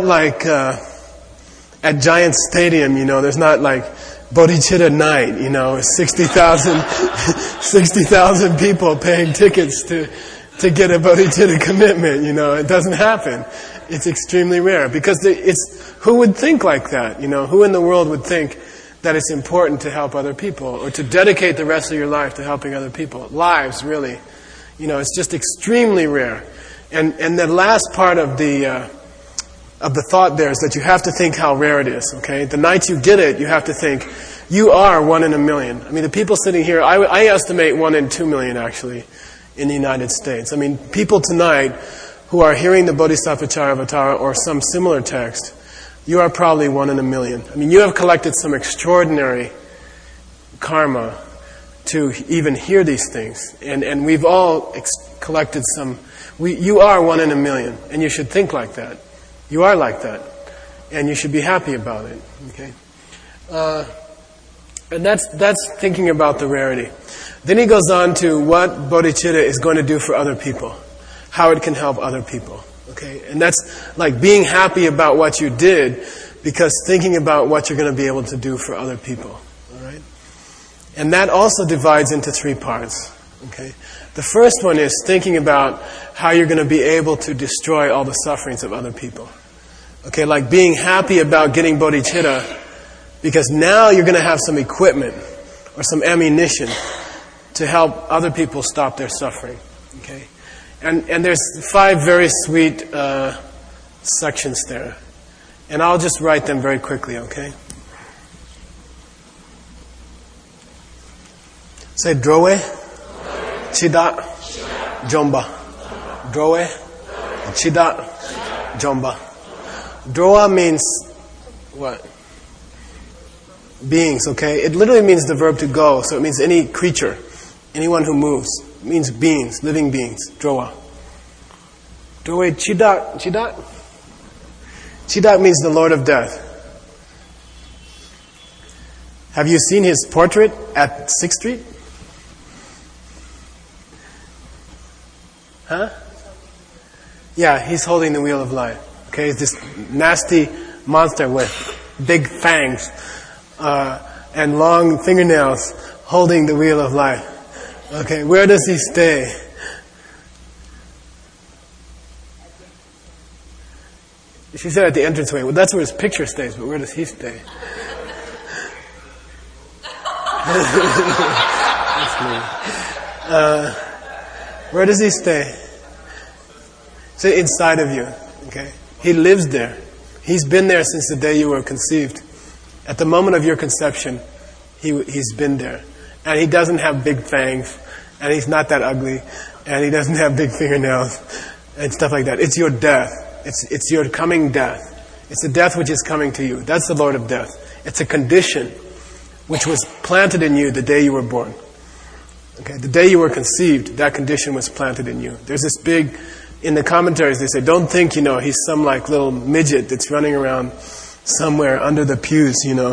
at Giant Stadium, there's not Bodhicitta night, 60,000 people paying tickets to get a Bodhicitta commitment, It doesn't happen. It's extremely rare because who would think like that, Who in the world would think that it's important to help other people or to dedicate the rest of your life to helping other people? Lives, really. It's just extremely rare. And the last part of the thought there is that you have to think how rare it is, okay? The night you get it, you have to think, you are 1 in a million. I mean, the people sitting here, I estimate 1 in 2 million, actually, in the United States. I mean, people tonight who are hearing the Bodhisattva Charivatara or some similar text, you are probably 1 in a million. I mean, you have collected some extraordinary karma to even hear these things. And we've all collected some... You are 1 in a million, and you should think like that. You are like that, and you should be happy about it. Okay, and that's thinking about the rarity. Then he goes on to what bodhicitta is going to do for other people, how it can help other people. Okay, and that's like being happy about what you did, because thinking about what you're going to be able to do for other people. All right, and that also divides into 3 parts. Okay. The first one is thinking about how you're going to be able to destroy all the sufferings of other people. Okay, like being happy about getting bodhicitta, because now you're going to have some equipment or some ammunition to help other people stop their suffering. Okay, and there's 5 very sweet sections there, and I'll just write them very quickly. Okay. Say Drowe. Chida, Jomba. Drowe, Chida, Jomba. Drowa means what? Beings, okay? It literally means the verb to go, so it means any creature, anyone who moves. It means beings, living beings. Drowa. Drowe, Chida. Chida means the Lord of Death. Have you seen his portrait at 6th Street? Huh? Yeah, he's holding the wheel of life. Okay, it's this nasty monster with big fangs and long fingernails holding the wheel of life. Okay, where does he stay? She said at the entranceway. Well, that's where his picture stays, but where does he stay? That's me. Where does he stay? So inside of you. Okay? He lives there. He's been there since the day you were conceived. At the moment of your conception, he's been there. And he doesn't have big fangs, and he's not that ugly, and he doesn't have big fingernails, and stuff like that. It's your death. It's your coming death. It's the death which is coming to you. That's the Lord of Death. It's a condition which was planted in you the day you were born. Okay, the day you were conceived, that condition was planted in you. There's this big, in the commentaries they say, don't think, he's some like little midget that's running around somewhere under the pews,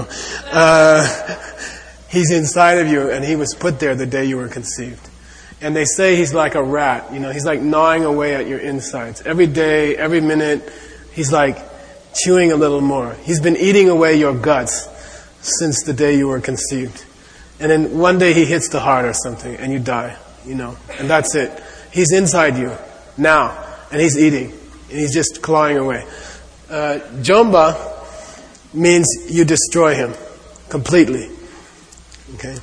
He's inside of you, and he was put there the day you were conceived. And they say he's like a rat, he's like gnawing away at your insides. Every day, every minute, he's like chewing a little more. He's been eating away your guts since the day you were conceived. And then one day he hits the heart or something, and you die, and that's it. He's inside you now, and he's eating, and he's just clawing away. Jomba means you destroy him completely. Okay?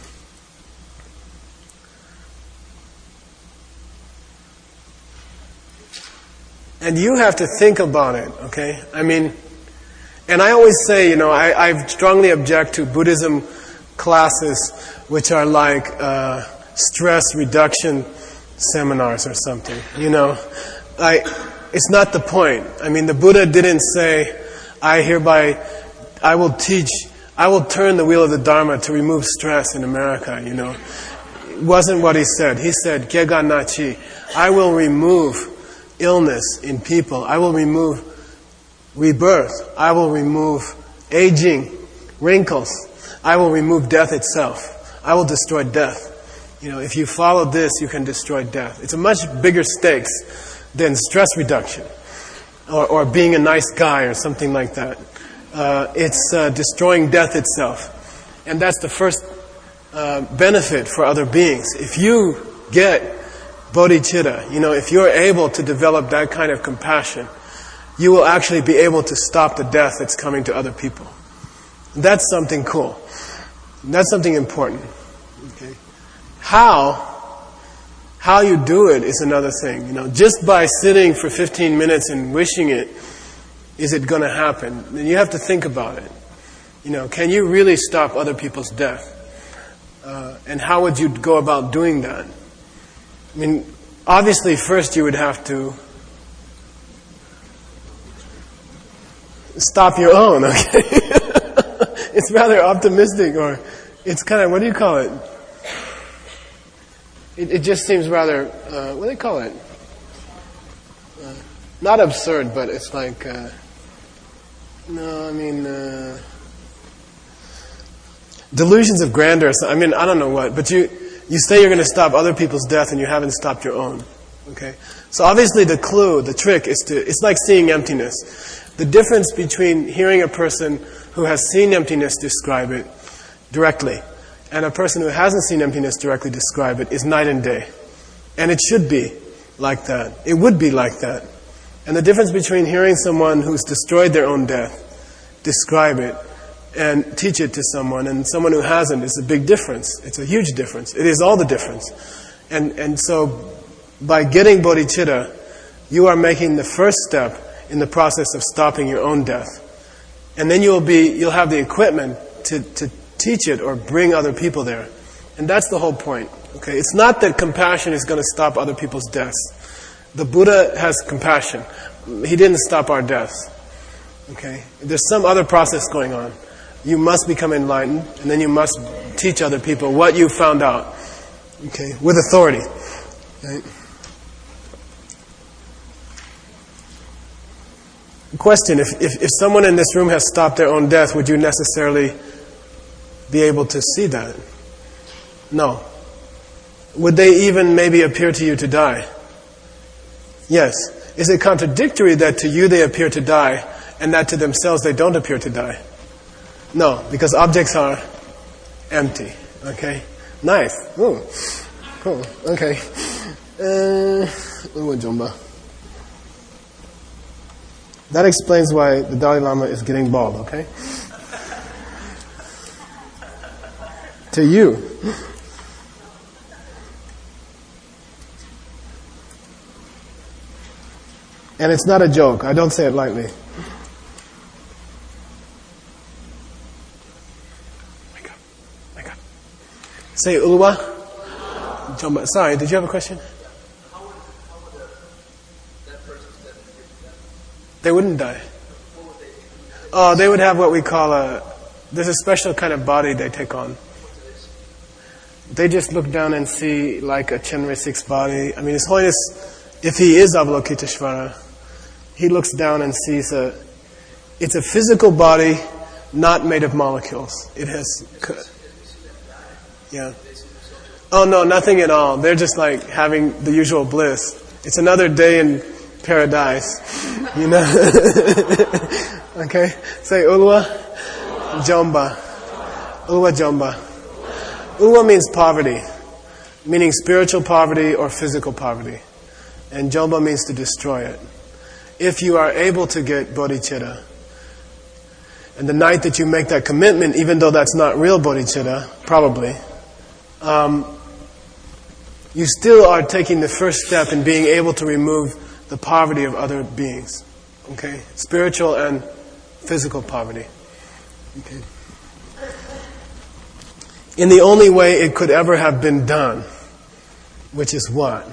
And you have to think about it, okay? And I always say, I strongly object to Buddhism classes which are like stress reduction seminars or something, It's not the point. The Buddha didn't say, I will turn the wheel of the Dharma to remove stress in America, It wasn't what he said. He said, Gega Nachi, I will remove illness in people. I will remove rebirth. I will remove aging, wrinkles. I will remove death itself. I will destroy death. If you follow this, you can destroy death. It's a much bigger stakes than stress reduction or being a nice guy or something like that. It's destroying death itself. And that's the first benefit for other beings. If you get bodhicitta, if you're able to develop that kind of compassion, you will actually be able to stop the death that's coming to other people. That's something cool. That's something important. Okay? How you do it is another thing. Just by sitting for 15 minutes and wishing it, is it going to happen? Then you have to think about it. Can you really stop other people's death? And how would you go about doing that? Obviously first you would have to stop your own, okay? It's rather optimistic, or it's kind of, what do you call it? It just seems rather, what do they call it? Not absurd, but it's like, delusions of grandeur. I don't know what, but you say you're going to stop other people's death and you haven't stopped your own. Okay? So obviously the clue, the trick is it's like seeing emptiness. The difference between hearing a person who has seen emptiness describe it directly and a person who hasn't seen emptiness directly describe it is night and day. And it should be like that. It would be like that. And the difference between hearing someone who's destroyed their own death describe it and teach it to someone, and someone who hasn't, is a big difference. It's a huge difference. It is all the difference. And so by getting bodhicitta, you are making the first step in the process of stopping your own death. And then you'll have the equipment to teach it or bring other people there. And that's the whole point. Okay? It's not that compassion is going to stop other people's deaths. The Buddha has compassion. He didn't stop our deaths. Okay? There's some other process going on. You must become enlightened, and then you must teach other people what you found out. Okay? With authority. Right? Question, if someone in this room has stopped their own death, would you necessarily be able to see that? No. Would they even maybe appear to you to die? Yes. Is it contradictory that to you they appear to die and that to themselves they don't appear to die? No, because objects are empty. Okay? Nice. Ooh. Cool. Okay. Jomba. That explains why the Dalai Lama is getting bald, okay? To you. And it's not a joke. I don't say it lightly. Wake up. Say Uluwa. Jomba. Sorry, did you have a question? How would that person's dead? They wouldn't die. What would they do? Oh, they would have what we call there's a special kind of body they take on. They just look down and see like a Chenrisik's body. I mean, His Holiness, if he is Avalokiteshvara, he looks down and sees it's a physical body not made of molecules. It has, yeah. Oh no, nothing at all. They're just like having the usual bliss. It's another day in paradise, you know. Okay, say Ulwa Jomba. Ulwa Jomba. Ulwa means poverty, meaning spiritual poverty or physical poverty, and Jomba means to destroy it. If you are able to get bodhicitta, and the night that you make that commitment, even though that's not real bodhicitta, probably, you still are taking the first step in being able to remove the poverty of other beings. Okay? Spiritual and physical poverty. Okay. In the only way it could ever have been done, which is what?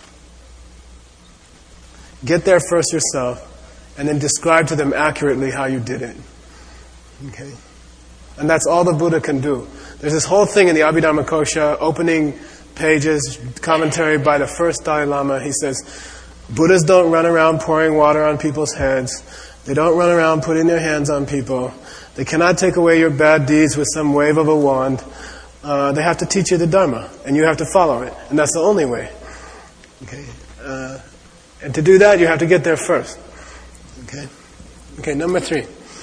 Get there first yourself, and then describe to them accurately how you did it. Okay? And that's all the Buddha can do. There's this whole thing in the Abhidharmakosha, opening pages, commentary by the first Dalai Lama. He says, Buddhas don't run around pouring water on people's heads. They don't run around putting their hands on people. They cannot take away your bad deeds with some wave of a wand. They have to teach you the Dharma, and you have to follow it. And that's the only way. Okay? And to do that, you have to get there first. Okay? Okay, number 3.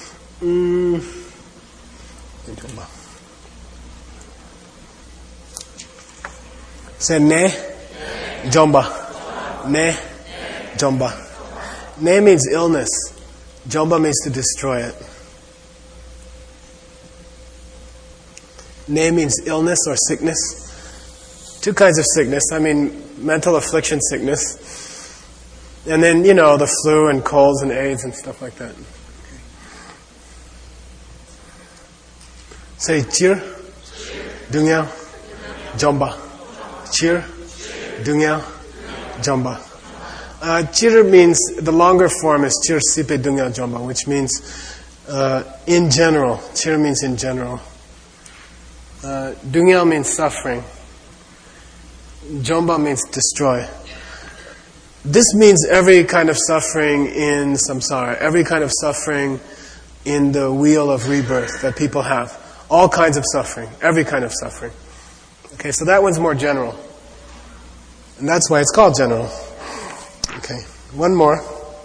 Say ne, jomba. Ne, jomba. Ne means illness. Jomba means to destroy it. Ne means illness or sickness. 2 kinds of sickness. I mean, mental affliction sickness. And then, the flu and colds and AIDS and stuff like that. Okay. Say chir, dungyao, jomba. Chir, dungyao, jomba. Chir means, the longer form is chir sipe dungyao jomba, which means in general. Chir means in general. Dungyao means suffering. Jomba means destroy. This means every kind of suffering in samsara, every kind of suffering in the wheel of rebirth that people have. All kinds of suffering, every kind of suffering. Okay, so that one's more general. And that's why it's called general. Okay, one more.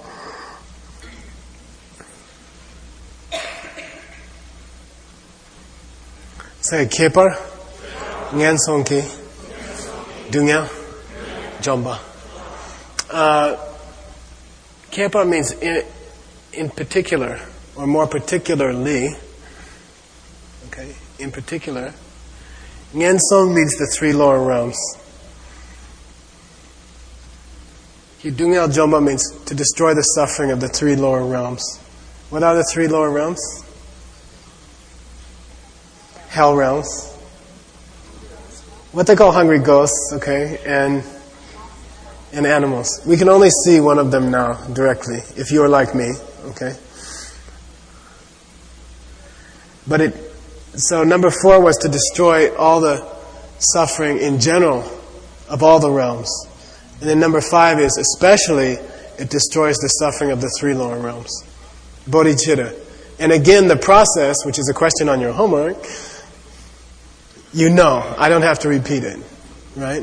Say Kepar, Ngan Songki, Dunya, Jomba. Kepar means in particular, or more particularly. Okay, in particular. Ngensong means the 3 lower realms. Dungyao Jomba means to destroy the suffering of the 3 lower realms. What are the 3 lower realms? Hell realms. What they call hungry ghosts, okay, and animals. We can only see one of them now, directly, if you are like me, okay? So number 4 was to destroy all the suffering in general of all the realms. And then number 5 is especially it destroys the suffering of the 3 lower realms. Bodhicitta. And again, the process, which is a question on your homework, I don't have to repeat it, right?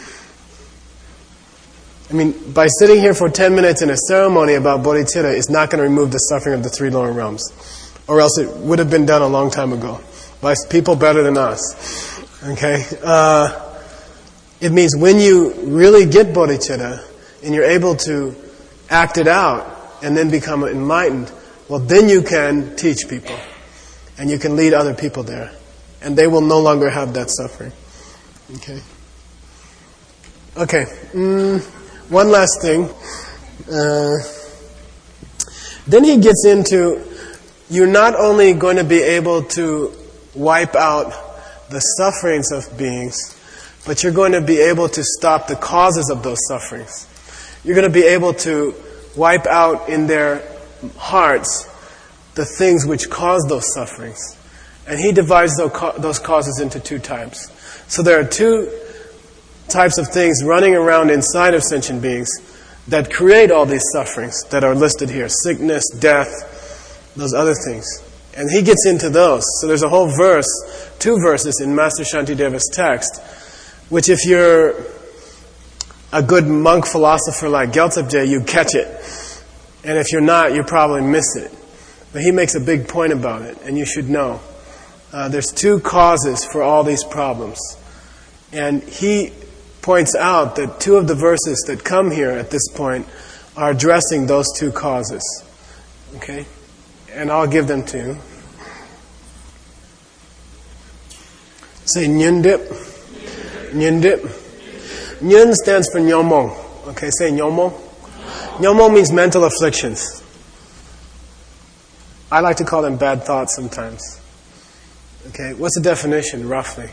I mean, by sitting here for 10 minutes in a ceremony about bodhicitta is not going to remove the suffering of the 3 lower realms. Or else it would have been done a long time ago by people better than us. Okay? It means when you really get bodhicitta and you're able to act it out and then become enlightened, well, then you can teach people and you can lead other people there. And they will no longer have that suffering. Okay. One last thing. Then he gets into, you're not only going to be able to wipe out the sufferings of beings, but you're going to be able to stop the causes of those sufferings. You're going to be able to wipe out in their hearts the things which cause those sufferings. And he divides those causes into two types. So there are two types of things running around inside of sentient beings that create all these sufferings that are listed here. Sickness, death, those other things. And he gets into those. So there's a whole verse, 2 verses in Master Shantideva's text, which if you're a good monk philosopher like Gyaltsabje, you catch it. And if you're not, you probably miss it. But he makes a big point about it, and you should know. There's 2 causes for all these problems. And he points out that 2 of the verses that come here at this point are addressing those 2 causes. Okay? And I'll give them to you. Say Nyundip. Nyundip. Nyun stands for Nyomong. Okay, say Nyomong. Nyomong means mental afflictions. I like to call them bad thoughts sometimes. Okay, what's the definition, roughly?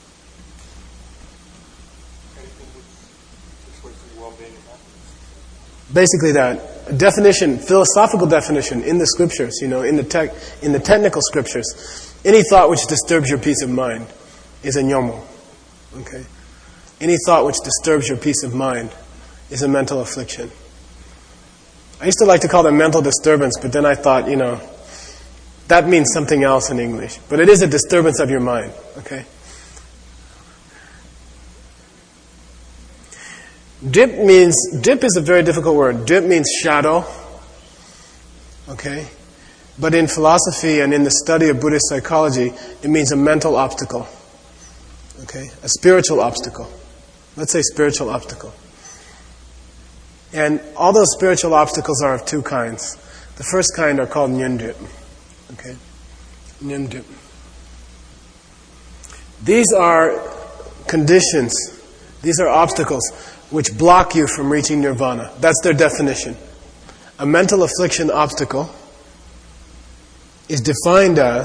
Basically that. A definition, philosophical definition in the scriptures, in the technical scriptures. Any thought which disturbs your peace of mind is a nyomo. Okay? Any thought which disturbs your peace of mind is a mental affliction. I used to like to call them mental disturbance, but then I thought, that means something else in English. But it is a disturbance of your mind. Okay? Dip is a very difficult word. Dip means shadow. Okay? But in philosophy and in the study of Buddhist psychology, it means a mental obstacle. Okay? A spiritual obstacle. Let's say spiritual obstacle. And all those spiritual obstacles are of 2 kinds. The first kind are called nyundip. Okay? Nyundip. These are conditions. These are obstacles which block you from reaching nirvana. That's their definition. A mental affliction obstacle is defined as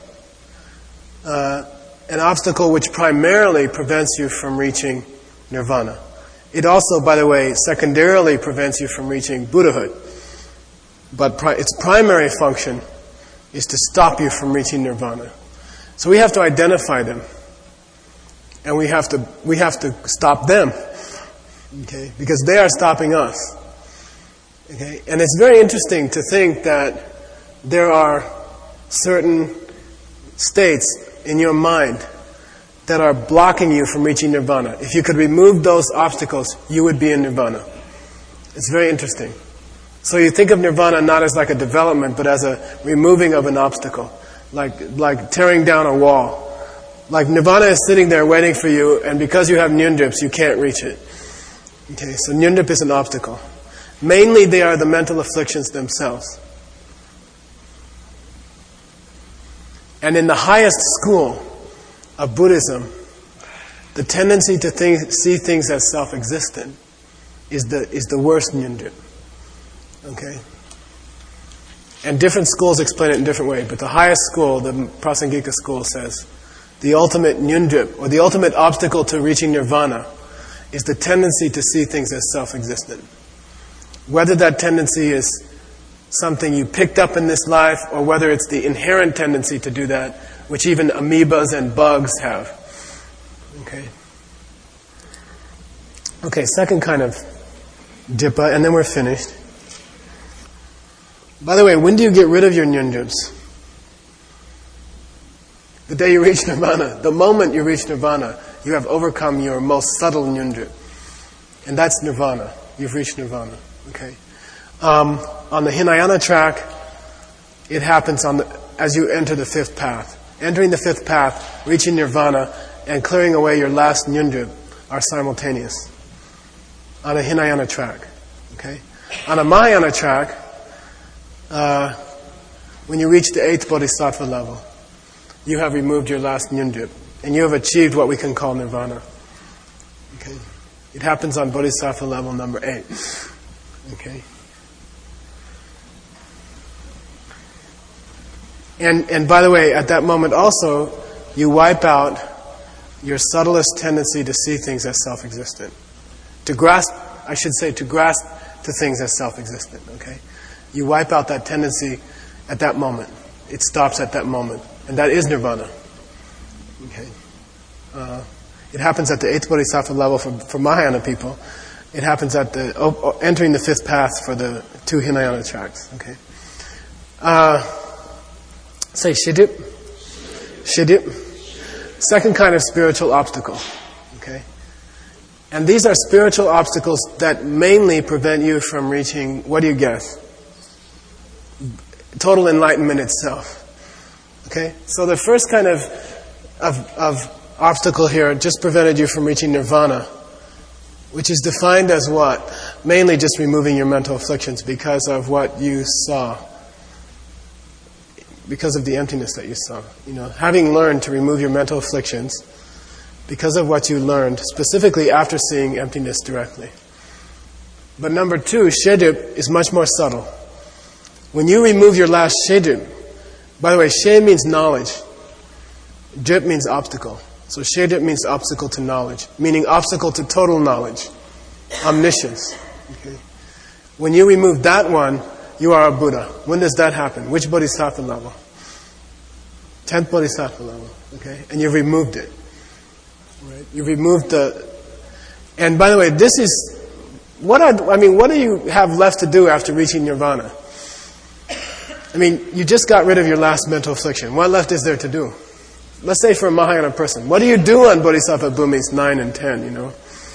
an obstacle which primarily prevents you from reaching nirvana. It also, by the way, secondarily prevents you from reaching Buddhahood. But its primary function is to stop you from reaching nirvana. So we have to identify them. And we have to stop them. Okay? Because they are stopping us. Okay? And it's very interesting to think that there are certain states in your mind that are blocking you from reaching nirvana. If you could remove those obstacles, you would be in nirvana. It's very interesting. So you think of nirvana not as like a development, but as a removing of an obstacle. Like tearing down a wall. Like nirvana is sitting there waiting for you, and because you have nyundips, you can't reach it. Okay, so nyundip is an obstacle. Mainly they are the mental afflictions themselves. And in the highest school of Buddhism, the tendency to see things as self-existent is the worst nyundip. Okay? And different schools explain it in different ways, but the highest school, the Prasangika school, says the ultimate nyundip, or the ultimate obstacle to reaching nirvana, is the tendency to see things as self-existent. Whether that tendency is something you picked up in this life, or whether it's the inherent tendency to do that, which even amoebas and bugs have. Okay? Okay, second kind of dippa, and then we're finished. By the way, when do you get rid of your nyundips? The day you reach nirvana. The moment you reach nirvana, you have overcome your most subtle nyundip. And that's nirvana. You've reached nirvana. Okay. On the Hinayana track, it happens as you enter the 5th path. Entering the 5th path, reaching nirvana, and clearing away your last nyundip are simultaneous. On a Hinayana track. Okay. On a Mahayana track, when you reach the 8th bodhisattva level, you have removed your last nyundip, and you have achieved what we can call nirvana. Okay? It happens on bodhisattva level number 8. Okay? And by the way, at that moment also, you wipe out your subtlest tendency to see things as self-existent. To grasp to things as self-existent. Okay? You wipe out that tendency at that moment. It stops at that moment. And that is nirvana. Okay? It happens at the 8th bodhisattva level for Mahayana people. It happens at the entering the 5th path for the 2 Hinayana tracks. Okay? Say shidip. Shidip. Second kind of spiritual obstacle. Okay? And these are spiritual obstacles that mainly prevent you from reaching, what do you guess? Total enlightenment itself. Okay? So the first kind of obstacle here just prevented you from reaching nirvana, which is defined as what? Mainly just removing your mental afflictions because of what you saw. Because of the emptiness that you saw. Having learned to remove your mental afflictions because of what you learned, specifically after seeing emptiness directly. But number 2, shedup, is much more subtle. When you remove your last shedup, by the way, she means knowledge. Drip means obstacle. So shedup means obstacle to knowledge, meaning obstacle to total knowledge, omniscience. Okay? When you remove that one, you are a Buddha. When does that happen? Which bodhisattva level? 10th bodhisattva level. Okay? And you've removed it. Right? You've removed the... And by the way, this is... what do you have left to do after reaching nirvana? You just got rid of your last mental affliction. What left is there to do? Let's say for a Mahayana person, what do you do on Bodhisattva Bhumis 9 and 10,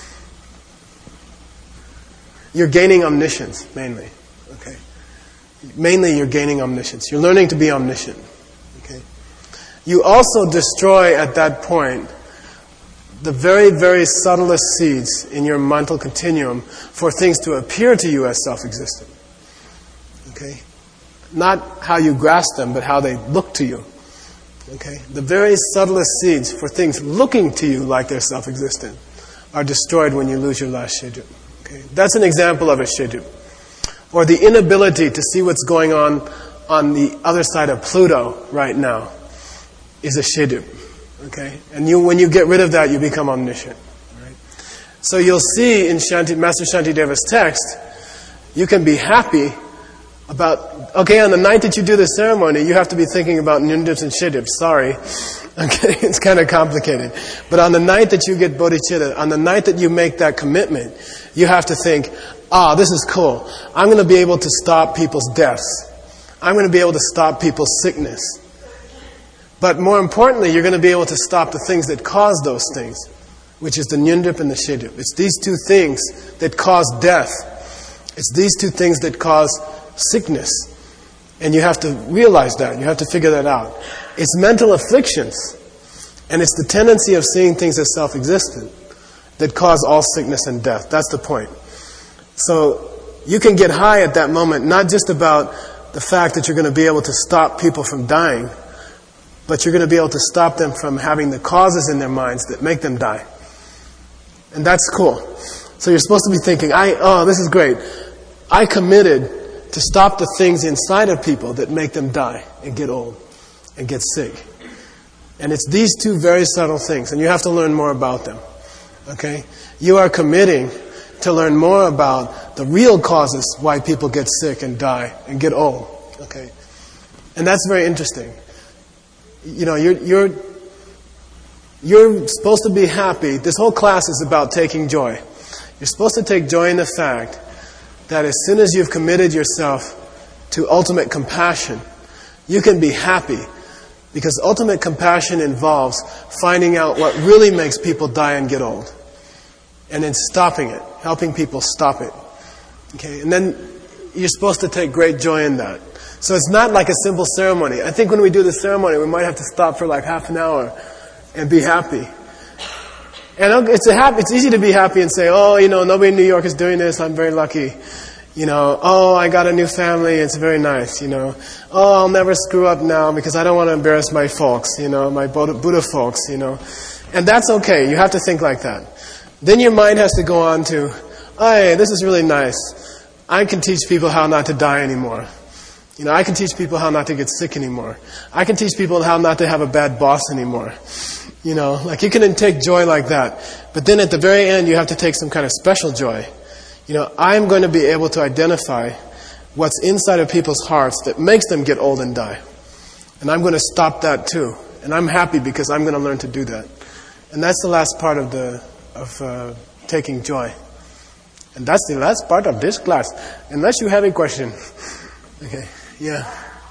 You're gaining omniscience, mainly. Okay? Mainly you're gaining omniscience. You're learning to be omniscient. Okay? You also destroy at that point the very, very subtlest seeds in your mental continuum for things to appear to you as self-existent. Okay? Not how you grasp them, but how they look to you. Okay? The very subtlest seeds for things looking to you like they're self-existent are destroyed when you lose your last shedup. Okay? That's an example of a shedup. Or the inability to see what's going on the other side of Pluto right now is a shedup. Okay? And when you get rid of that, you become omniscient. Right? So you'll see in Master Shantideva's text, you can be happy about, okay, on the night that you do the ceremony, you have to be thinking about nyundips and shidips. Sorry. Okay, it's kind of complicated. But on the night that you get bodhicitta, on the night that you make that commitment, you have to think, this is cool. I'm going to be able to stop people's deaths. I'm going to be able to stop people's sickness. But more importantly, you're going to be able to stop the things that cause those things, which is the nyundip and the shiddup. It's these two things that cause death. It's these two things that cause sickness. And you have to realize that. You have to figure that out. It's mental afflictions. And it's the tendency of seeing things as self-existent that cause all sickness and death. That's the point. So you can get high at that moment, not just about the fact that you're going to be able to stop people from dying, but you're going to be able to stop them from having the causes in their minds that make them die. And that's cool. So you're supposed to be thinking, this is great. I committed to stop the things inside of people that make them die and get old and get sick. And it's these two very subtle things, and you have to learn more about them. Okay? You are committing to learn more about the real causes why people get sick and die and get old. Okay? And that's very interesting. You're supposed to be happy. This whole class is about taking joy. You're supposed to take joy in the fact that as soon as you've committed yourself to ultimate compassion, you can be happy. Because ultimate compassion involves finding out what really makes people die and get old. And then stopping it, helping people stop it. Okay, and then you're supposed to take great joy in that. So it's not like a simple ceremony. I think when we do the ceremony, we might have to stop for like half an hour and be happy. And it's easy to be happy and say, nobody in New York is doing this, I'm very lucky. You know, oh, I got a new family, it's very nice, you know. Oh, I'll never screw up now because I don't want to embarrass my folks, you know, my Buddha folks, you know. And that's okay, you have to think like that. Then your mind has to go on to, hey, this is really nice. I can teach people how not to die anymore. You know, I can teach people how not to get sick anymore. I can teach people how not to have a bad boss anymore. You know, like you can take joy like that. But then at the very end, you have to take some kind of special joy. You know, I'm going to be able to identify what's inside of people's hearts that makes them get old and die. And I'm going to stop that too. And I'm happy because I'm going to learn to do that. And that's the last part of taking joy. And that's the last part of this class. Unless you have a question. Okay, yeah.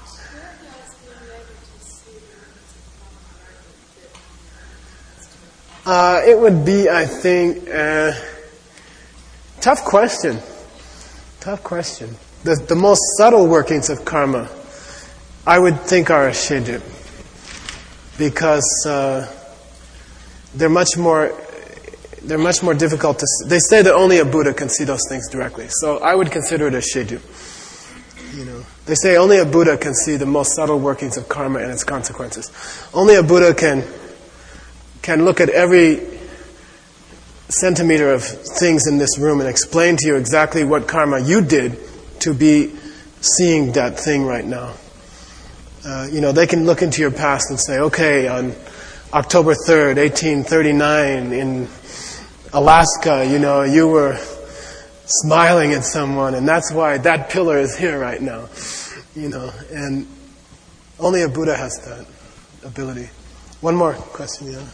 It would be, I think, tough question. Tough question. The most subtle workings of karma, I would think, are a shiju. Because they're much more difficult to see. They say that only a Buddha can see those things directly. So I would consider it a shiju. You know, they say only a Buddha can see the most subtle workings of karma and its consequences. Only a Buddha can look at every centimeter of things in this room and explain to you exactly what karma you did to be seeing that thing right now. You know, they can look into your past and say, okay, on October 3rd, 1839, in Alaska, you know, you were smiling at someone, and that's why that pillar is here right now. You know, and only a Buddha has that ability. One more question, yeah.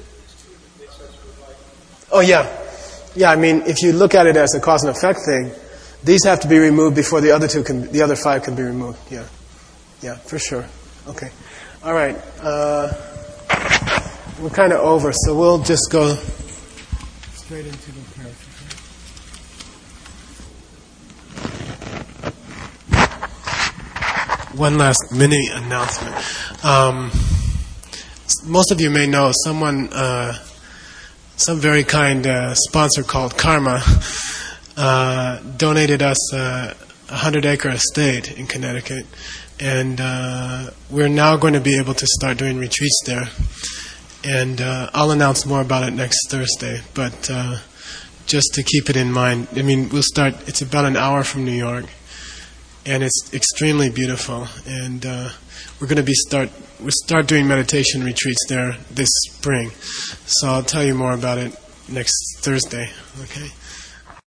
Oh, yeah. Yeah, I mean, if you look at it as a cause and effect thing, these have to be removed before the other five can be removed. Yeah. Yeah, for sure. Okay. All right. We're kind of over, so we'll just go straight into the prayer. One last mini announcement. Most of you may know someone, some very kind sponsor called Karma, donated us a 100-acre estate in Connecticut, and we're now going to be able to start doing retreats there. And I'll announce more about it next Thursday, but just to keep it in mind, I mean, we'll start, it's about an hour from New York, and it's extremely beautiful, and we'll start doing meditation retreats there this spring. So I'll tell you more about it next Thursday, okay?